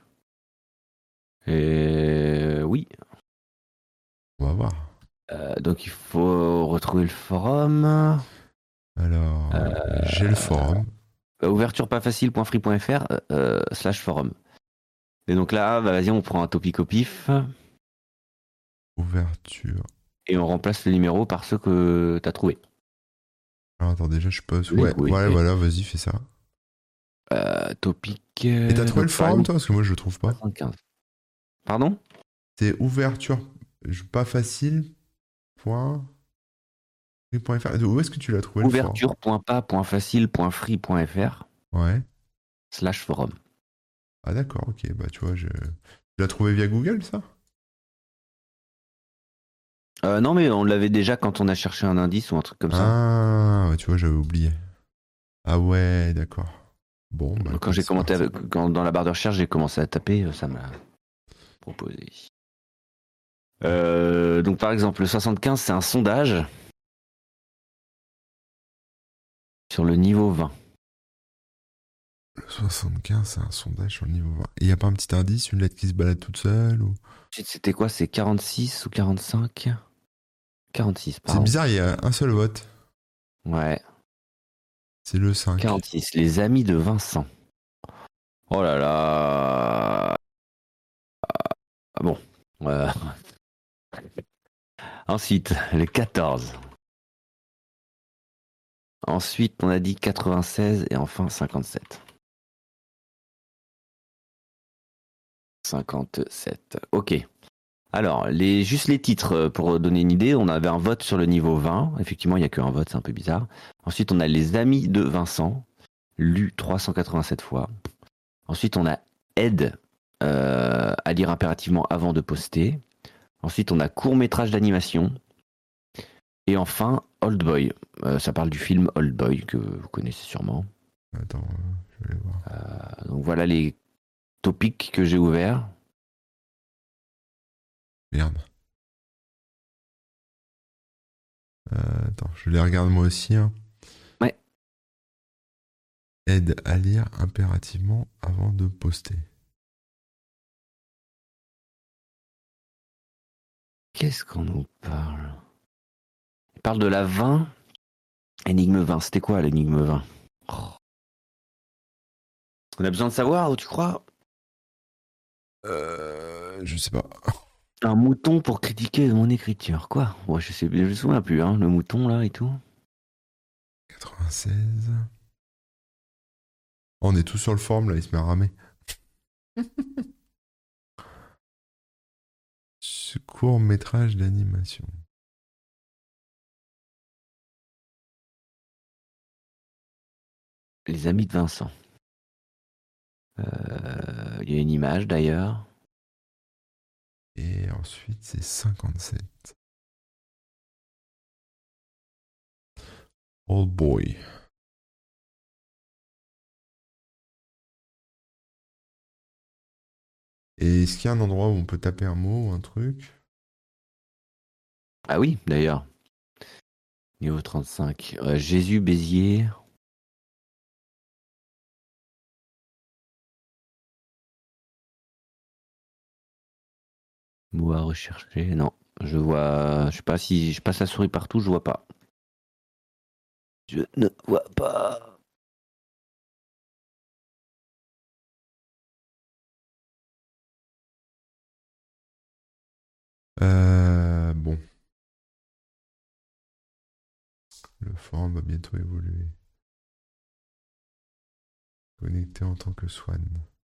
Euh, oui. On va voir. Euh, donc il faut retrouver le forum. Alors, Euh, j'ai le forum. ouverture pas facile.free.fr euh, slash forum. Et donc là, bah, vas-y, on prend un topic au pif Ouverture. et on remplace le numéro par ceux que t'as trouvé. Alors, attends, déjà, je pose. Oui, Ouais, oui, ouais, oui. voilà, vas-y, fais ça. Euh, topic. Et t'as trouvé donc, le par forum, exemple, toi? Parce que moi, je le trouve pas. soixante-quinze. Pardon? C'est ouverture pas facile. Point. Free point F R. Où est-ce que tu l'as trouvé le forum? ouverture.pas.facile.free.fr Ouais. slash forum. Ah d'accord, ok. Bah tu vois, je... Tu l'as trouvé via Google, ça? Euh, non, mais on l'avait déjà quand on a cherché un indice ou un truc comme ça. Ah, ouais, tu vois, j'avais oublié. Ah ouais, d'accord. Bon, bah Quand écoute, j'ai c'est commenté parti. avec- quand dans la barre de recherche, j'ai commencé à taper, euh, ça m'a proposé. Euh, donc par exemple, le soixante-quinze, c'est un sondage sur le niveau vingt. Le soixante-quinze, c'est un sondage sur le niveau vingt. Et y a pas un petit indice, une lettre qui se balade toute seule ou... Ensuite, c'était quoi? C'est quarante-six ou quarante-cinq? quarante-six, C'est pardon. bizarre, il y a un seul vote. Ouais, C'est le cinq. quarante-six. Les amis de Vincent. Oh là là. Ah bon. Euh, Ensuite, le quatorze. Ensuite, on a dit quatre-vingt-seize et enfin cinquante-sept. cinquante-sept. Ok. Alors, les, juste les titres, euh, pour donner une idée, on avait un vote sur le niveau vingt. Effectivement, il n'y a qu'un vote, c'est un peu bizarre. Ensuite, on a Les Amis de Vincent, lu trois cent quatre-vingt-sept fois. Ensuite, on a Aide euh, à lire impérativement avant de poster. Ensuite, on a Court métrage d'animation. Et enfin, Old Boy. Euh, ça parle du film Old Boy, que vous connaissez sûrement. Attends, euh, je vais aller voir. Euh, donc voilà les topics que j'ai ouverts. Merde. Euh, attends, je les regarde moi aussi. Hein. Ouais. Aide à lire impérativement avant de poster. Qu'est-ce qu'on nous parle? Il parle de la vingt. Énigme vingt. C'était quoi l'énigme vingt? Oh. On a besoin de savoir, tu crois? Euh, je sais pas. Un mouton pour critiquer mon écriture. Quoi? Ouais, je sais, je me souviens plus, hein, le mouton là et tout. quatre-vingt-seize. Oh, on est tous sur le forum là, il se met à ramer. Ce court métrage d'animation. Les amis de Vincent. Euh, Il y a une image d'ailleurs. Et ensuite, c'est cinquante-sept. Old Boy. Et est-ce qu'il y a un endroit où on peut taper un mot ou un truc? Ah oui, d'ailleurs. Niveau trente-cinq. Euh, Jésus Béziers. Mot à rechercher. Non. Je vois. Je sais pas si je passe la souris partout, je vois pas. Je ne vois pas. Euh, bon. Le forum va bientôt évoluer. Connecté en tant que Swan.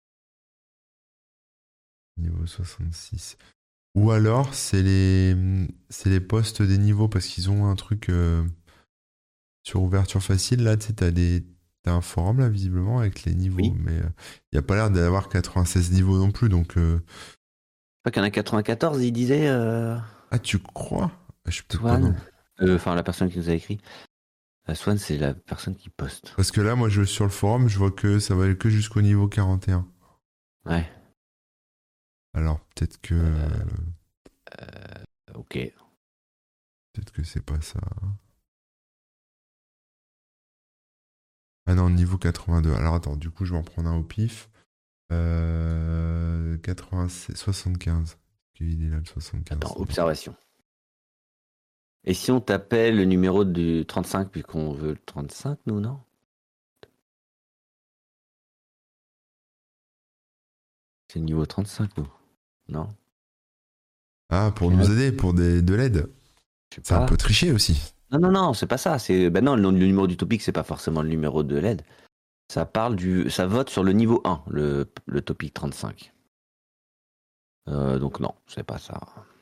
Niveau soixante-six. Ou alors, c'est les, c'est les postes des niveaux parce qu'ils ont un truc euh, sur ouverture facile. Là, tu sais, t'as des, t'as un forum là, visiblement, avec les niveaux. Oui. Mais il euh, n'y a pas l'air d'avoir quatre-vingt-seize niveaux non plus. Donc, euh... Je crois qu'il y en a quatre-vingt-quatorze, il disait. Euh... ah, tu crois? Je suis peut-être pas dans. Swan. Enfin, euh, la personne qui nous a écrit. Euh, Swan, c'est la personne qui poste. Parce que là, moi, je sur le forum, je vois que ça va aller que jusqu'au niveau quarante et un. Ouais. Alors, peut-être que. Euh, euh, ok. Peut-être que c'est pas ça. Ah non, niveau quatre-vingt-deux. Alors attends, du coup, je vais en prendre un au pif. Euh, quatre-vingt-seize, soixante-quinze. Il est là, le soixante-quinze. Attends, observation. Et si on t'appelle le numéro du trente-cinq, puisqu'on veut le trente-cinq, nous, non? C'est le niveau trente-cinq, nous. Non? Ah, pour nous aider, pour des, de l'aide. C'est un peu triché aussi. Non, non, non, c'est pas ça. C'est ben non, le, le numéro du topic, c'est pas forcément le numéro de l'aide. Ça parle du, ça vote sur le niveau un, le, le topic trente-cinq. Euh, donc non, c'est pas ça.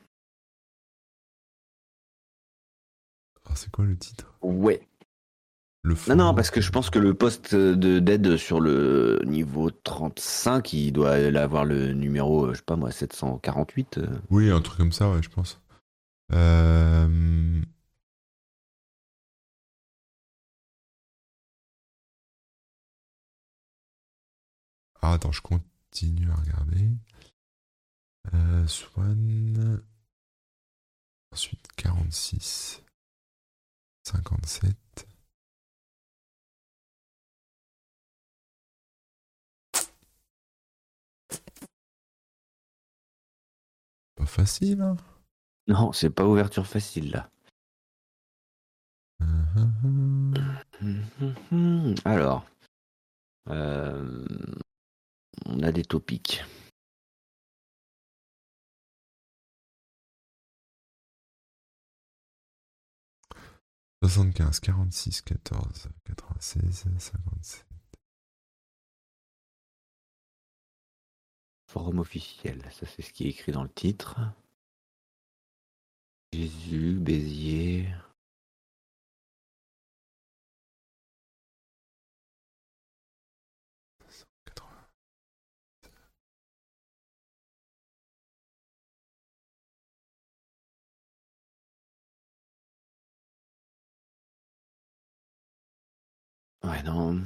Ah, c'est quoi le titre? Ouais. Le Non, non, parce que je pense que le poste de d'aide sur le niveau trente-cinq, il doit avoir le numéro, je sais pas moi, sept cent quarante-huit. euh. Oui, un truc comme ça, ouais, je pense. Euh... Ah, attends, je continue à regarder. Euh, Swan. Ensuite, quarante-six. cinquante-sept. Pas facile, hein? Non, c'est pas ouverture facile là. Alors, euh, on a des topics. soixante-quinze, quarante-six, quatorze, quatre-vingt-seize, cinquante-sept. Forum officiel, ça c'est ce qui est écrit dans le titre. Jésus, Béziers. quatre-vingts. Ouais, non.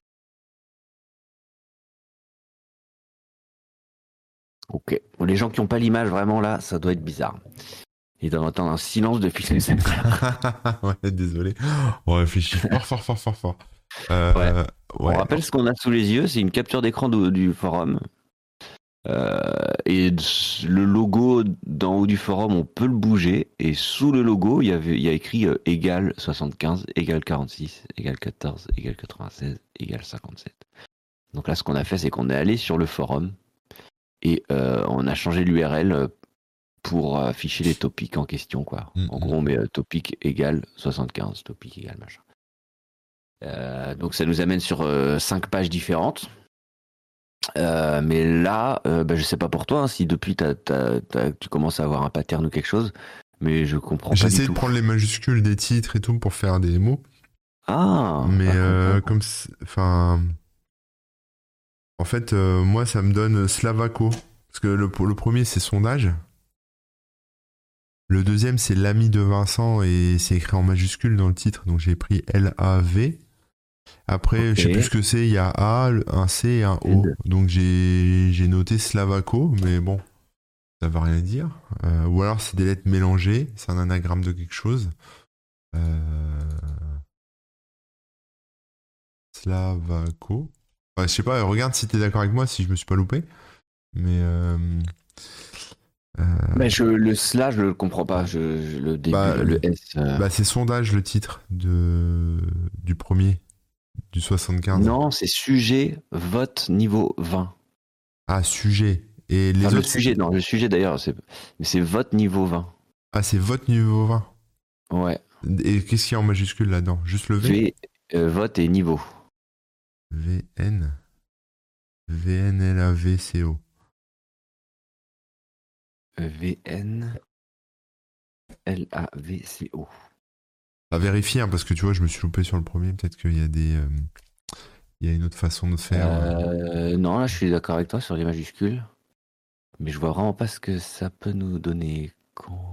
Ok. Bon, les gens qui n'ont pas l'image, vraiment là, ça doit être bizarre. Ils doivent entendre un silence depuis les scènes. Ouais, désolé. On réfléchit fort, fort, fort, fort, fort. Euh, Ouais. ouais. On rappelle ce qu'on a sous les yeux, c'est une capture d'écran du, du forum. Euh, et le logo d'en haut du forum, on peut le bouger. Et sous le logo, il y, avait, il y a écrit euh, égal soixante-quinze, égal quarante-six, égal quatorze, égal quatre-vingt-seize, égal cinquante-sept. Donc là, ce qu'on a fait, c'est qu'on est allé sur le forum et euh, on a changé l'U R L pour afficher les topics en question, quoi. Mm, En mm. gros, on met euh, topic égal soixante-quinze, topic égal machin. Euh, donc ça nous amène sur euh, cinq pages différentes. Euh, mais là, euh, bah, je sais pas pour toi, hein, si depuis t'as, t'as, t'as, tu commences à avoir un pattern ou quelque chose, mais je comprends pas du J'essaie de tout. prendre les majuscules des titres et tout pour faire des mots. Ah, Mais ah, euh, ah. comme... Enfin... En fait, euh, moi, ça me donne Slavako. Parce que le, le premier, c'est sondage. Le deuxième, c'est l'ami de Vincent et c'est écrit en majuscule dans le titre. Donc j'ai pris L A V. Après, Ok. je sais plus ce que c'est. Il y a A, un C et un O. Z. Donc j'ai j'ai noté Slavako. Mais bon, ça veut rien dire. Euh, ou alors c'est des lettres mélangées. C'est un anagramme de quelque chose. Euh... Slavako. Ouais, je sais pas, regarde si t'es d'accord avec moi, si je me suis pas loupé. Mais... Euh... Euh, Mais je, le slash, je le comprends pas. Je, je- le début, bah, le, le S. euh, bah, c'est sondage le titre de, du premier, du soixante-quinze. Non, c'est sujet, vote niveau vingt. Ah, sujet. Et Enfin, les le autres, c'est... sujet, non, le sujet d'ailleurs, c'est, mais c'est vote niveau vingt. Ah, c'est vote niveau vingt. Ouais. Et qu'est-ce qu'il y a en majuscule là-dedans? Juste le V? V, euh, vote et niveau. V N. V N L A V C O. V N L A V C O. À vérifier, hein, parce que tu vois, je me suis loupé sur le premier. Peut-être qu'il y a des... euh, il y a une autre façon de faire. Euh, non, là, je suis d'accord avec toi sur les majuscules. Mais je vois vraiment pas ce que ça peut nous donner. Quand...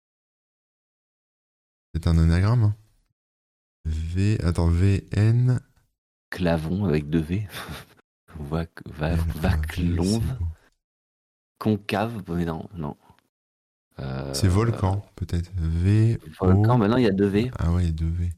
C'est un anagramme, hein. V... Attends, V N... Clavon avec deux V. Va, va, L A V C vaclonve. O. Concave. Mais non, non. Euh, C'est volcan, peut-être. V, Volcan, O. maintenant il y a deux V. Ah ouais, il y a deux V.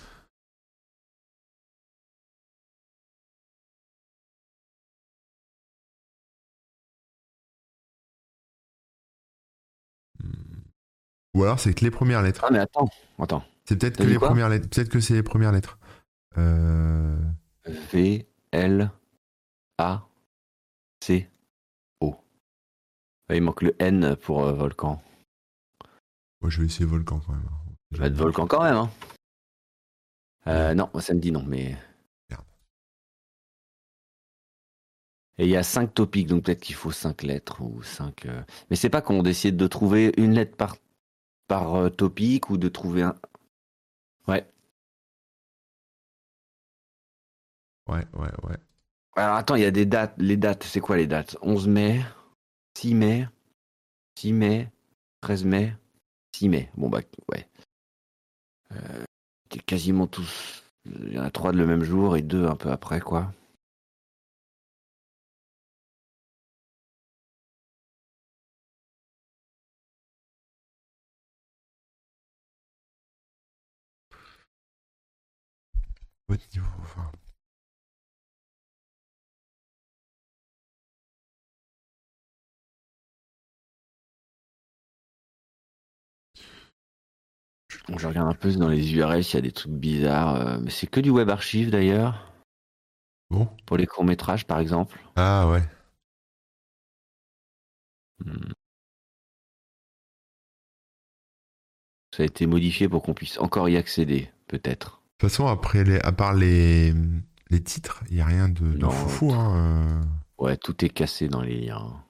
Hmm. Ou alors c'est que les premières lettres. Ah, mais attends, attends. C'est peut-être T'as que dit les quoi? premières lettres. Peut-être que c'est les premières lettres. Euh... V, L, A, C, O. Ah, il manque le N pour euh, volcan. Ouais, je vais essayer volcan quand même, hein. Ça va être volcan quand même, hein. Euh, Ouais. non, ça me dit non, mais. Merde. Et il y a cinq topics, donc peut-être qu'il faut cinq lettres ou cinq. euh, Mais c'est pas qu'on décide de trouver une lettre par, par euh, topic ou de trouver un. Ouais. Ouais, ouais, ouais. Alors attends, il y a des dates. Les dates, c'est quoi les dates? onze mai, six mai, six mai, treize mai, six mai. Bon bah ouais. Euh, c'est quasiment tous. Il y en a trois le même jour et deux un peu après, quoi. Votre niveau, enfin. Donc, je regarde un peu dans les U R L s'il y a des trucs bizarres. euh, mais c'est que du web archive d'ailleurs. Bon. Pour les courts-métrages par exemple. Ah ouais. Hmm. Ça a été modifié pour qu'on puisse encore y accéder. peut-être. De toute façon, après les, à part les, les titres, il n'y a rien de, de Non, foufou. Hein. Ouais, tout est cassé dans les liens.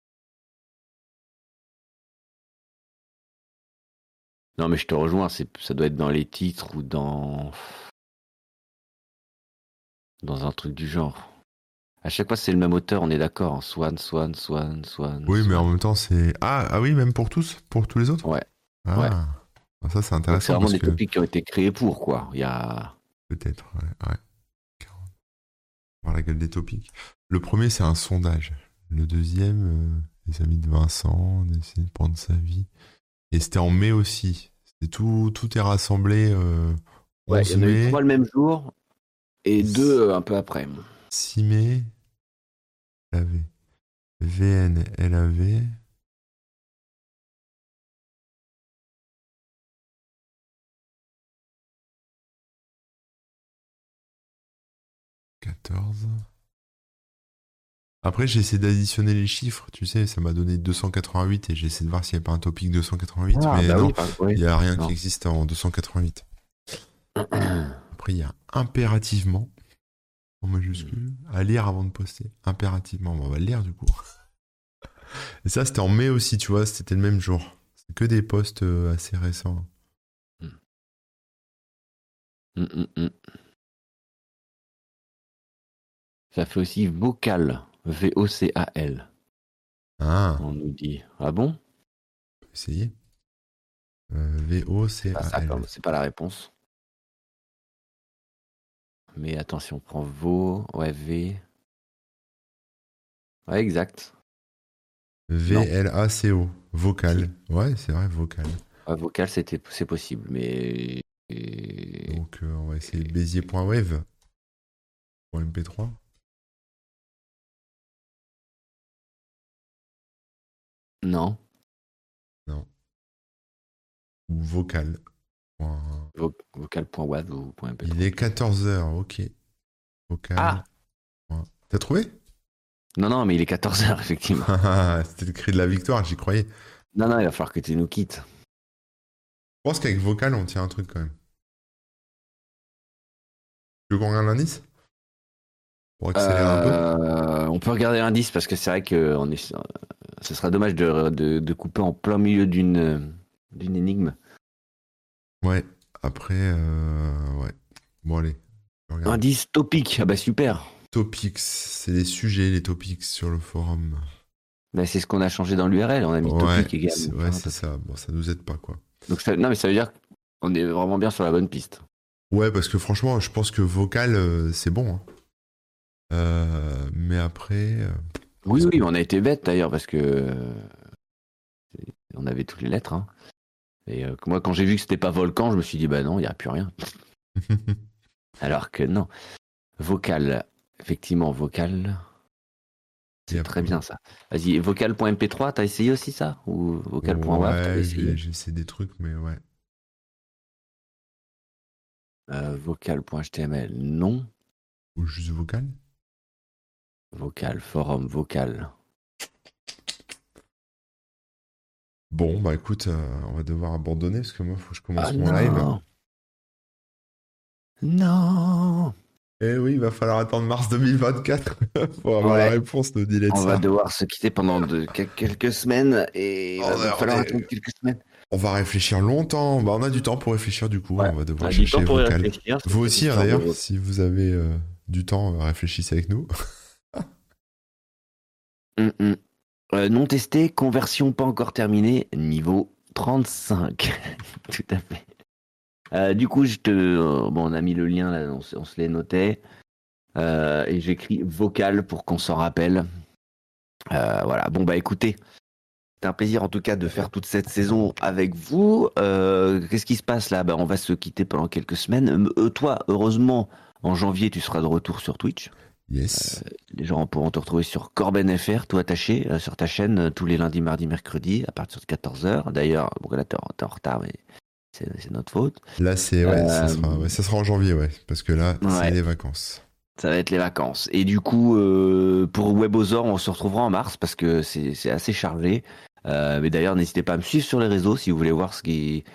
Non, mais je te rejoins, c'est, ça doit être dans les titres ou dans, dans un truc du genre. À chaque fois, c'est le même auteur, on est d'accord. Hein. Swan, Swan, Swan, Swan. Oui, mais en Swan. même temps, c'est. Ah, ah oui, même pour tous, pour tous les autres. Ouais, Ah, ouais. Ah, ça c'est Donc, c'est intéressant vraiment parce des que topics qui ont été créés pour, quoi. Il y a. peut-être, ouais, ouais. Voir la gueule des topics. Le premier, c'est un sondage. Le deuxième, euh, les amis de Vincent, on essaie de prendre sa vie. Et c'était en mai aussi. C'était tout, tout est rassemblé euh, Ouais, il y onze en a eu mai, trois le même jour et deux euh, un peu après. six mai, L A V. V N, L A V. quatorze. Après, j'ai essayé d'additionner les chiffres, tu sais, ça m'a donné deux cent quatre-vingt-huit et j'ai essayé de voir s'il n'y avait pas un topic deux cent quatre-vingt-huit, Ah, mais bah non, oui, par- oui. il n'y a rien Non. qui existe en deux cent quatre-vingt-huit. Après, il y a impérativement, en majuscule, à lire avant de poster. Impérativement, bon, on va le lire du coup. Et ça, c'était en mai aussi, tu vois, c'était le même jour. C'est que des posts euh, assez récents. Hum, hum, hum. Ça fait aussi vocal. V O C A L. Ah, On nous dit. Ah bon? on peut essayer. Euh, C'est pas ça, V O C A L. comme- c'est pas la réponse. Mais attention, on prend vo. Ouais, V. Ouais, exact. V L A C O. Vocal. Ouais, c'est vrai, vocal. Ouais, vocal, c'était, c'est possible, mais. et- Donc, euh, on va essayer bézier.wave. Pour M P trois. Non. Non. Ou vocal. Point- Vo- Vocal.wav ou .mp trois. Il est quatorze heures, ok. Vocal. Ah! Point- T'as trouvé? Non, non, mais il est quatorze heures, effectivement. C'était le cri de la victoire, j'y croyais. Non, non, il va falloir que tu nous quittes. Je pense qu'avec vocal, on tient un truc quand même. Tu veux qu'on regarde l'indice? Pour accélérer un peu? Euh, on peut regarder l'indice parce que c'est vrai que on est, ce serait dommage de, de, de couper en plein milieu d'une, d'une énigme. Ouais. Après, euh, ouais. Bon, allez. je regarde. Indice topic, ah bah super. Topics, c'est les sujets, les topics sur le forum. Bah, c'est ce qu'on a changé dans l'U R L, on a mis Ouais, topic c'est, également. ouais, c'est ça. Bon, ça nous aide pas, quoi. Donc ça, non, mais ça veut dire qu'on est vraiment bien sur la bonne piste. Ouais, parce que franchement, je pense que vocal, euh, c'est bon. Hein. Euh, mais après. euh, Oui, oui, on a été bête d'ailleurs parce que euh, on avait toutes les lettres. Hein. Et euh, moi, quand j'ai vu que c'était pas volcan, je me suis dit bah non, il n'y a plus rien. Alors que non. Vocal, effectivement, vocal. C'est Et très après- bien ça. Vas-y, vocal.mp trois, t'as essayé aussi ça? Ou vocal.wav, t'avais Ouais, essayé? j'ai, j'ai essayé des trucs, mais ouais. Euh, vocal.html, non. Ou juste vocal. Vocal, forum, vocal. Bon, bah écoute, euh, on va devoir abandonner parce que moi, faut que je commence Ah mon non. live. Non. Eh oui, il va falloir attendre mars deux mille vingt-quatre pour avoir Ouais. la réponse, nous dit On va Letsa. devoir se quitter pendant de, quel- quelques semaines et il Oh, va ouais, falloir on est- attendre quelques semaines. On va réfléchir longtemps. Bah, on a du temps pour réfléchir du coup. Ouais. On va devoir On a du chercher temps pour y vocal. réfléchir. c'est Vous cette aussi, hein, histoire de- d'ailleurs, si vous avez euh, du temps, euh, réfléchissez avec nous. Hum, hum. Euh, non testé, conversion pas encore terminée, niveau trente-cinq. Tout à fait. Euh, du coup, je te, euh, bon, on a mis le lien là, on, se- on se les notait. Euh, et j'écris vocal pour qu'on s'en rappelle. Euh, voilà. Bon bah écoutez, c'est un plaisir en tout cas de faire toute cette saison avec vous. Euh, qu'est-ce qui se passe là? Bah, on va se quitter pendant quelques semaines. Euh, toi, heureusement, en janvier, tu seras de retour sur Twitch. Yes. Les gens pourront te retrouver sur Corben F R, tout attaché, euh, sur ta chaîne, euh, tous les lundis, mardis, mercredis, à partir de quatorze heures. D'ailleurs, bon, là, t'es en, t'es en retard, mais c'est, c'est notre faute. Là, c'est ouais, ça Euh, sera, ouais, ça sera en janvier, ouais, parce que là, Ouais. c'est les vacances. Ça va être les vacances. Et du coup, euh, pour Webosaur, on se retrouvera en mars parce que c'est, c'est assez chargé. Euh, mais d'ailleurs, n'hésitez pas à me suivre sur les réseaux si vous voulez voir ce qui, ce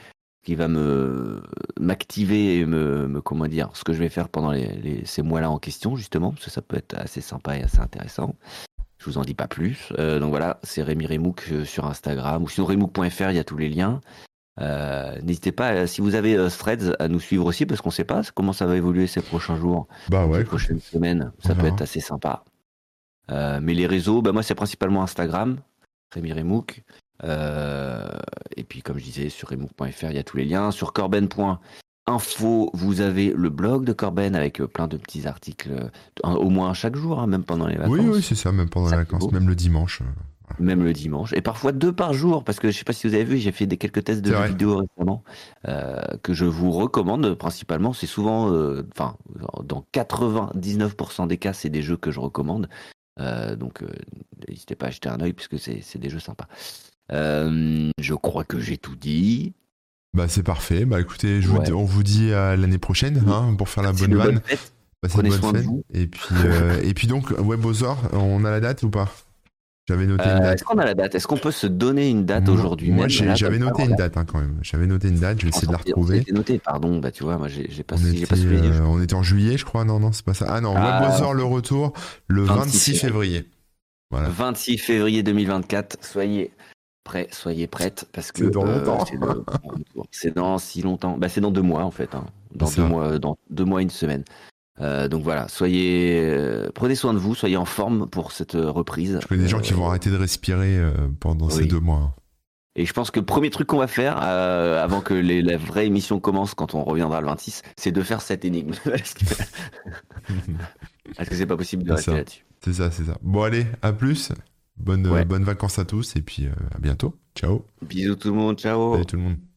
qui va me m'activer et me, me comment dire ce que je vais faire pendant les, les- ces mois-là en question justement, parce que ça peut être assez sympa et assez intéressant. Je vous en dis pas plus. Euh, donc voilà, c'est Rémi Remouk euh, sur Instagram ou sinon remouk point f r, il y a tous les liens. Euh, n'hésitez pas, euh, si vous avez euh, Threads, à nous suivre aussi parce qu'on sait pas comment ça va évoluer ces prochains jours, Bah ces ouais, prochaines semaines. on Ça peut verra. être assez sympa. Euh, mais les réseaux, bah moi c'est principalement Instagram, Rémi Remouk. Euh, et puis comme je disais, sur remouk point f r, il y a tous les liens. Sur corben point info, vous avez le blog de Corben avec euh, plein de petits articles, euh, un- au moins chaque jour, hein, même pendant les vacances. Oui, oui, c'est ça, même pendant Ça, les c'est vacances, beau. même le dimanche. euh, Même le dimanche, et parfois deux par jour, parce que je sais pas si vous avez vu, j'ai fait des quelques tests de C'est vrai. vidéos récemment euh, que je vous recommande principalement. C'est souvent, euh, enfin, dans quatre-vingt-dix-neuf pour cent des cas, c'est des jeux que je recommande. Euh, donc, euh, n'hésitez pas à jeter un œil puisque c'est c'est des jeux sympas. Euh, je crois que j'ai tout dit. Bah c'est parfait. Bah écoutez, je vous Ouais. dis- on vous dit à l'année prochaine hein, pour faire la Passez bonne de vanne. bonnes fêtes. Passez Prenez une bonne soin de fête. vous. Et puis, euh, et puis donc, Webosaur, on a la date ou pas? J'avais noté une Euh, date. Est-ce qu'on a la date? Est-ce qu'on peut se donner une date Moi, aujourd'hui moi, même j'ai- là, j'avais comme ça, noté une date hein, quand même. J'avais noté une date, je vais essayer de la on s'est- on retrouver. s'était noté, pardon, bah tu vois, moi j'ai j'ai pas, On j'ai pas était, sous les yeux. euh, on était en juillet, je crois. Non, non, c'est pas ça. Ah non, Ah, Webosaur, le retour, le vingt-six vingt-six février. Voilà. vingt-six février deux mille vingt-quatre, soyez prêts, soyez prêtes, parce que C'est dans longtemps. c'est le- c'est dans si longtemps, bah c'est dans deux mois en fait, hein. Dans C'est deux ça. mois, dans deux mois une semaine. Euh, donc voilà, soyez, euh, prenez soin de vous, soyez en forme pour cette euh, reprise. Je connais des gens qui Euh, vont arrêter de respirer euh, pendant ces oui. deux mois. Et je pense que le premier truc qu'on va faire, euh, avant que les, la vraie émission commence, quand on reviendra le vingt-six, c'est de faire cette énigme. Parce que parce que c'est pas possible de C'est rester ça. là-dessus. C'est ça, c'est ça. Bon allez, à plus. Bonne, Ouais. bonnes vacances à tous et puis euh, à bientôt. Ciao. Bisous tout le monde, ciao. Salut tout le monde.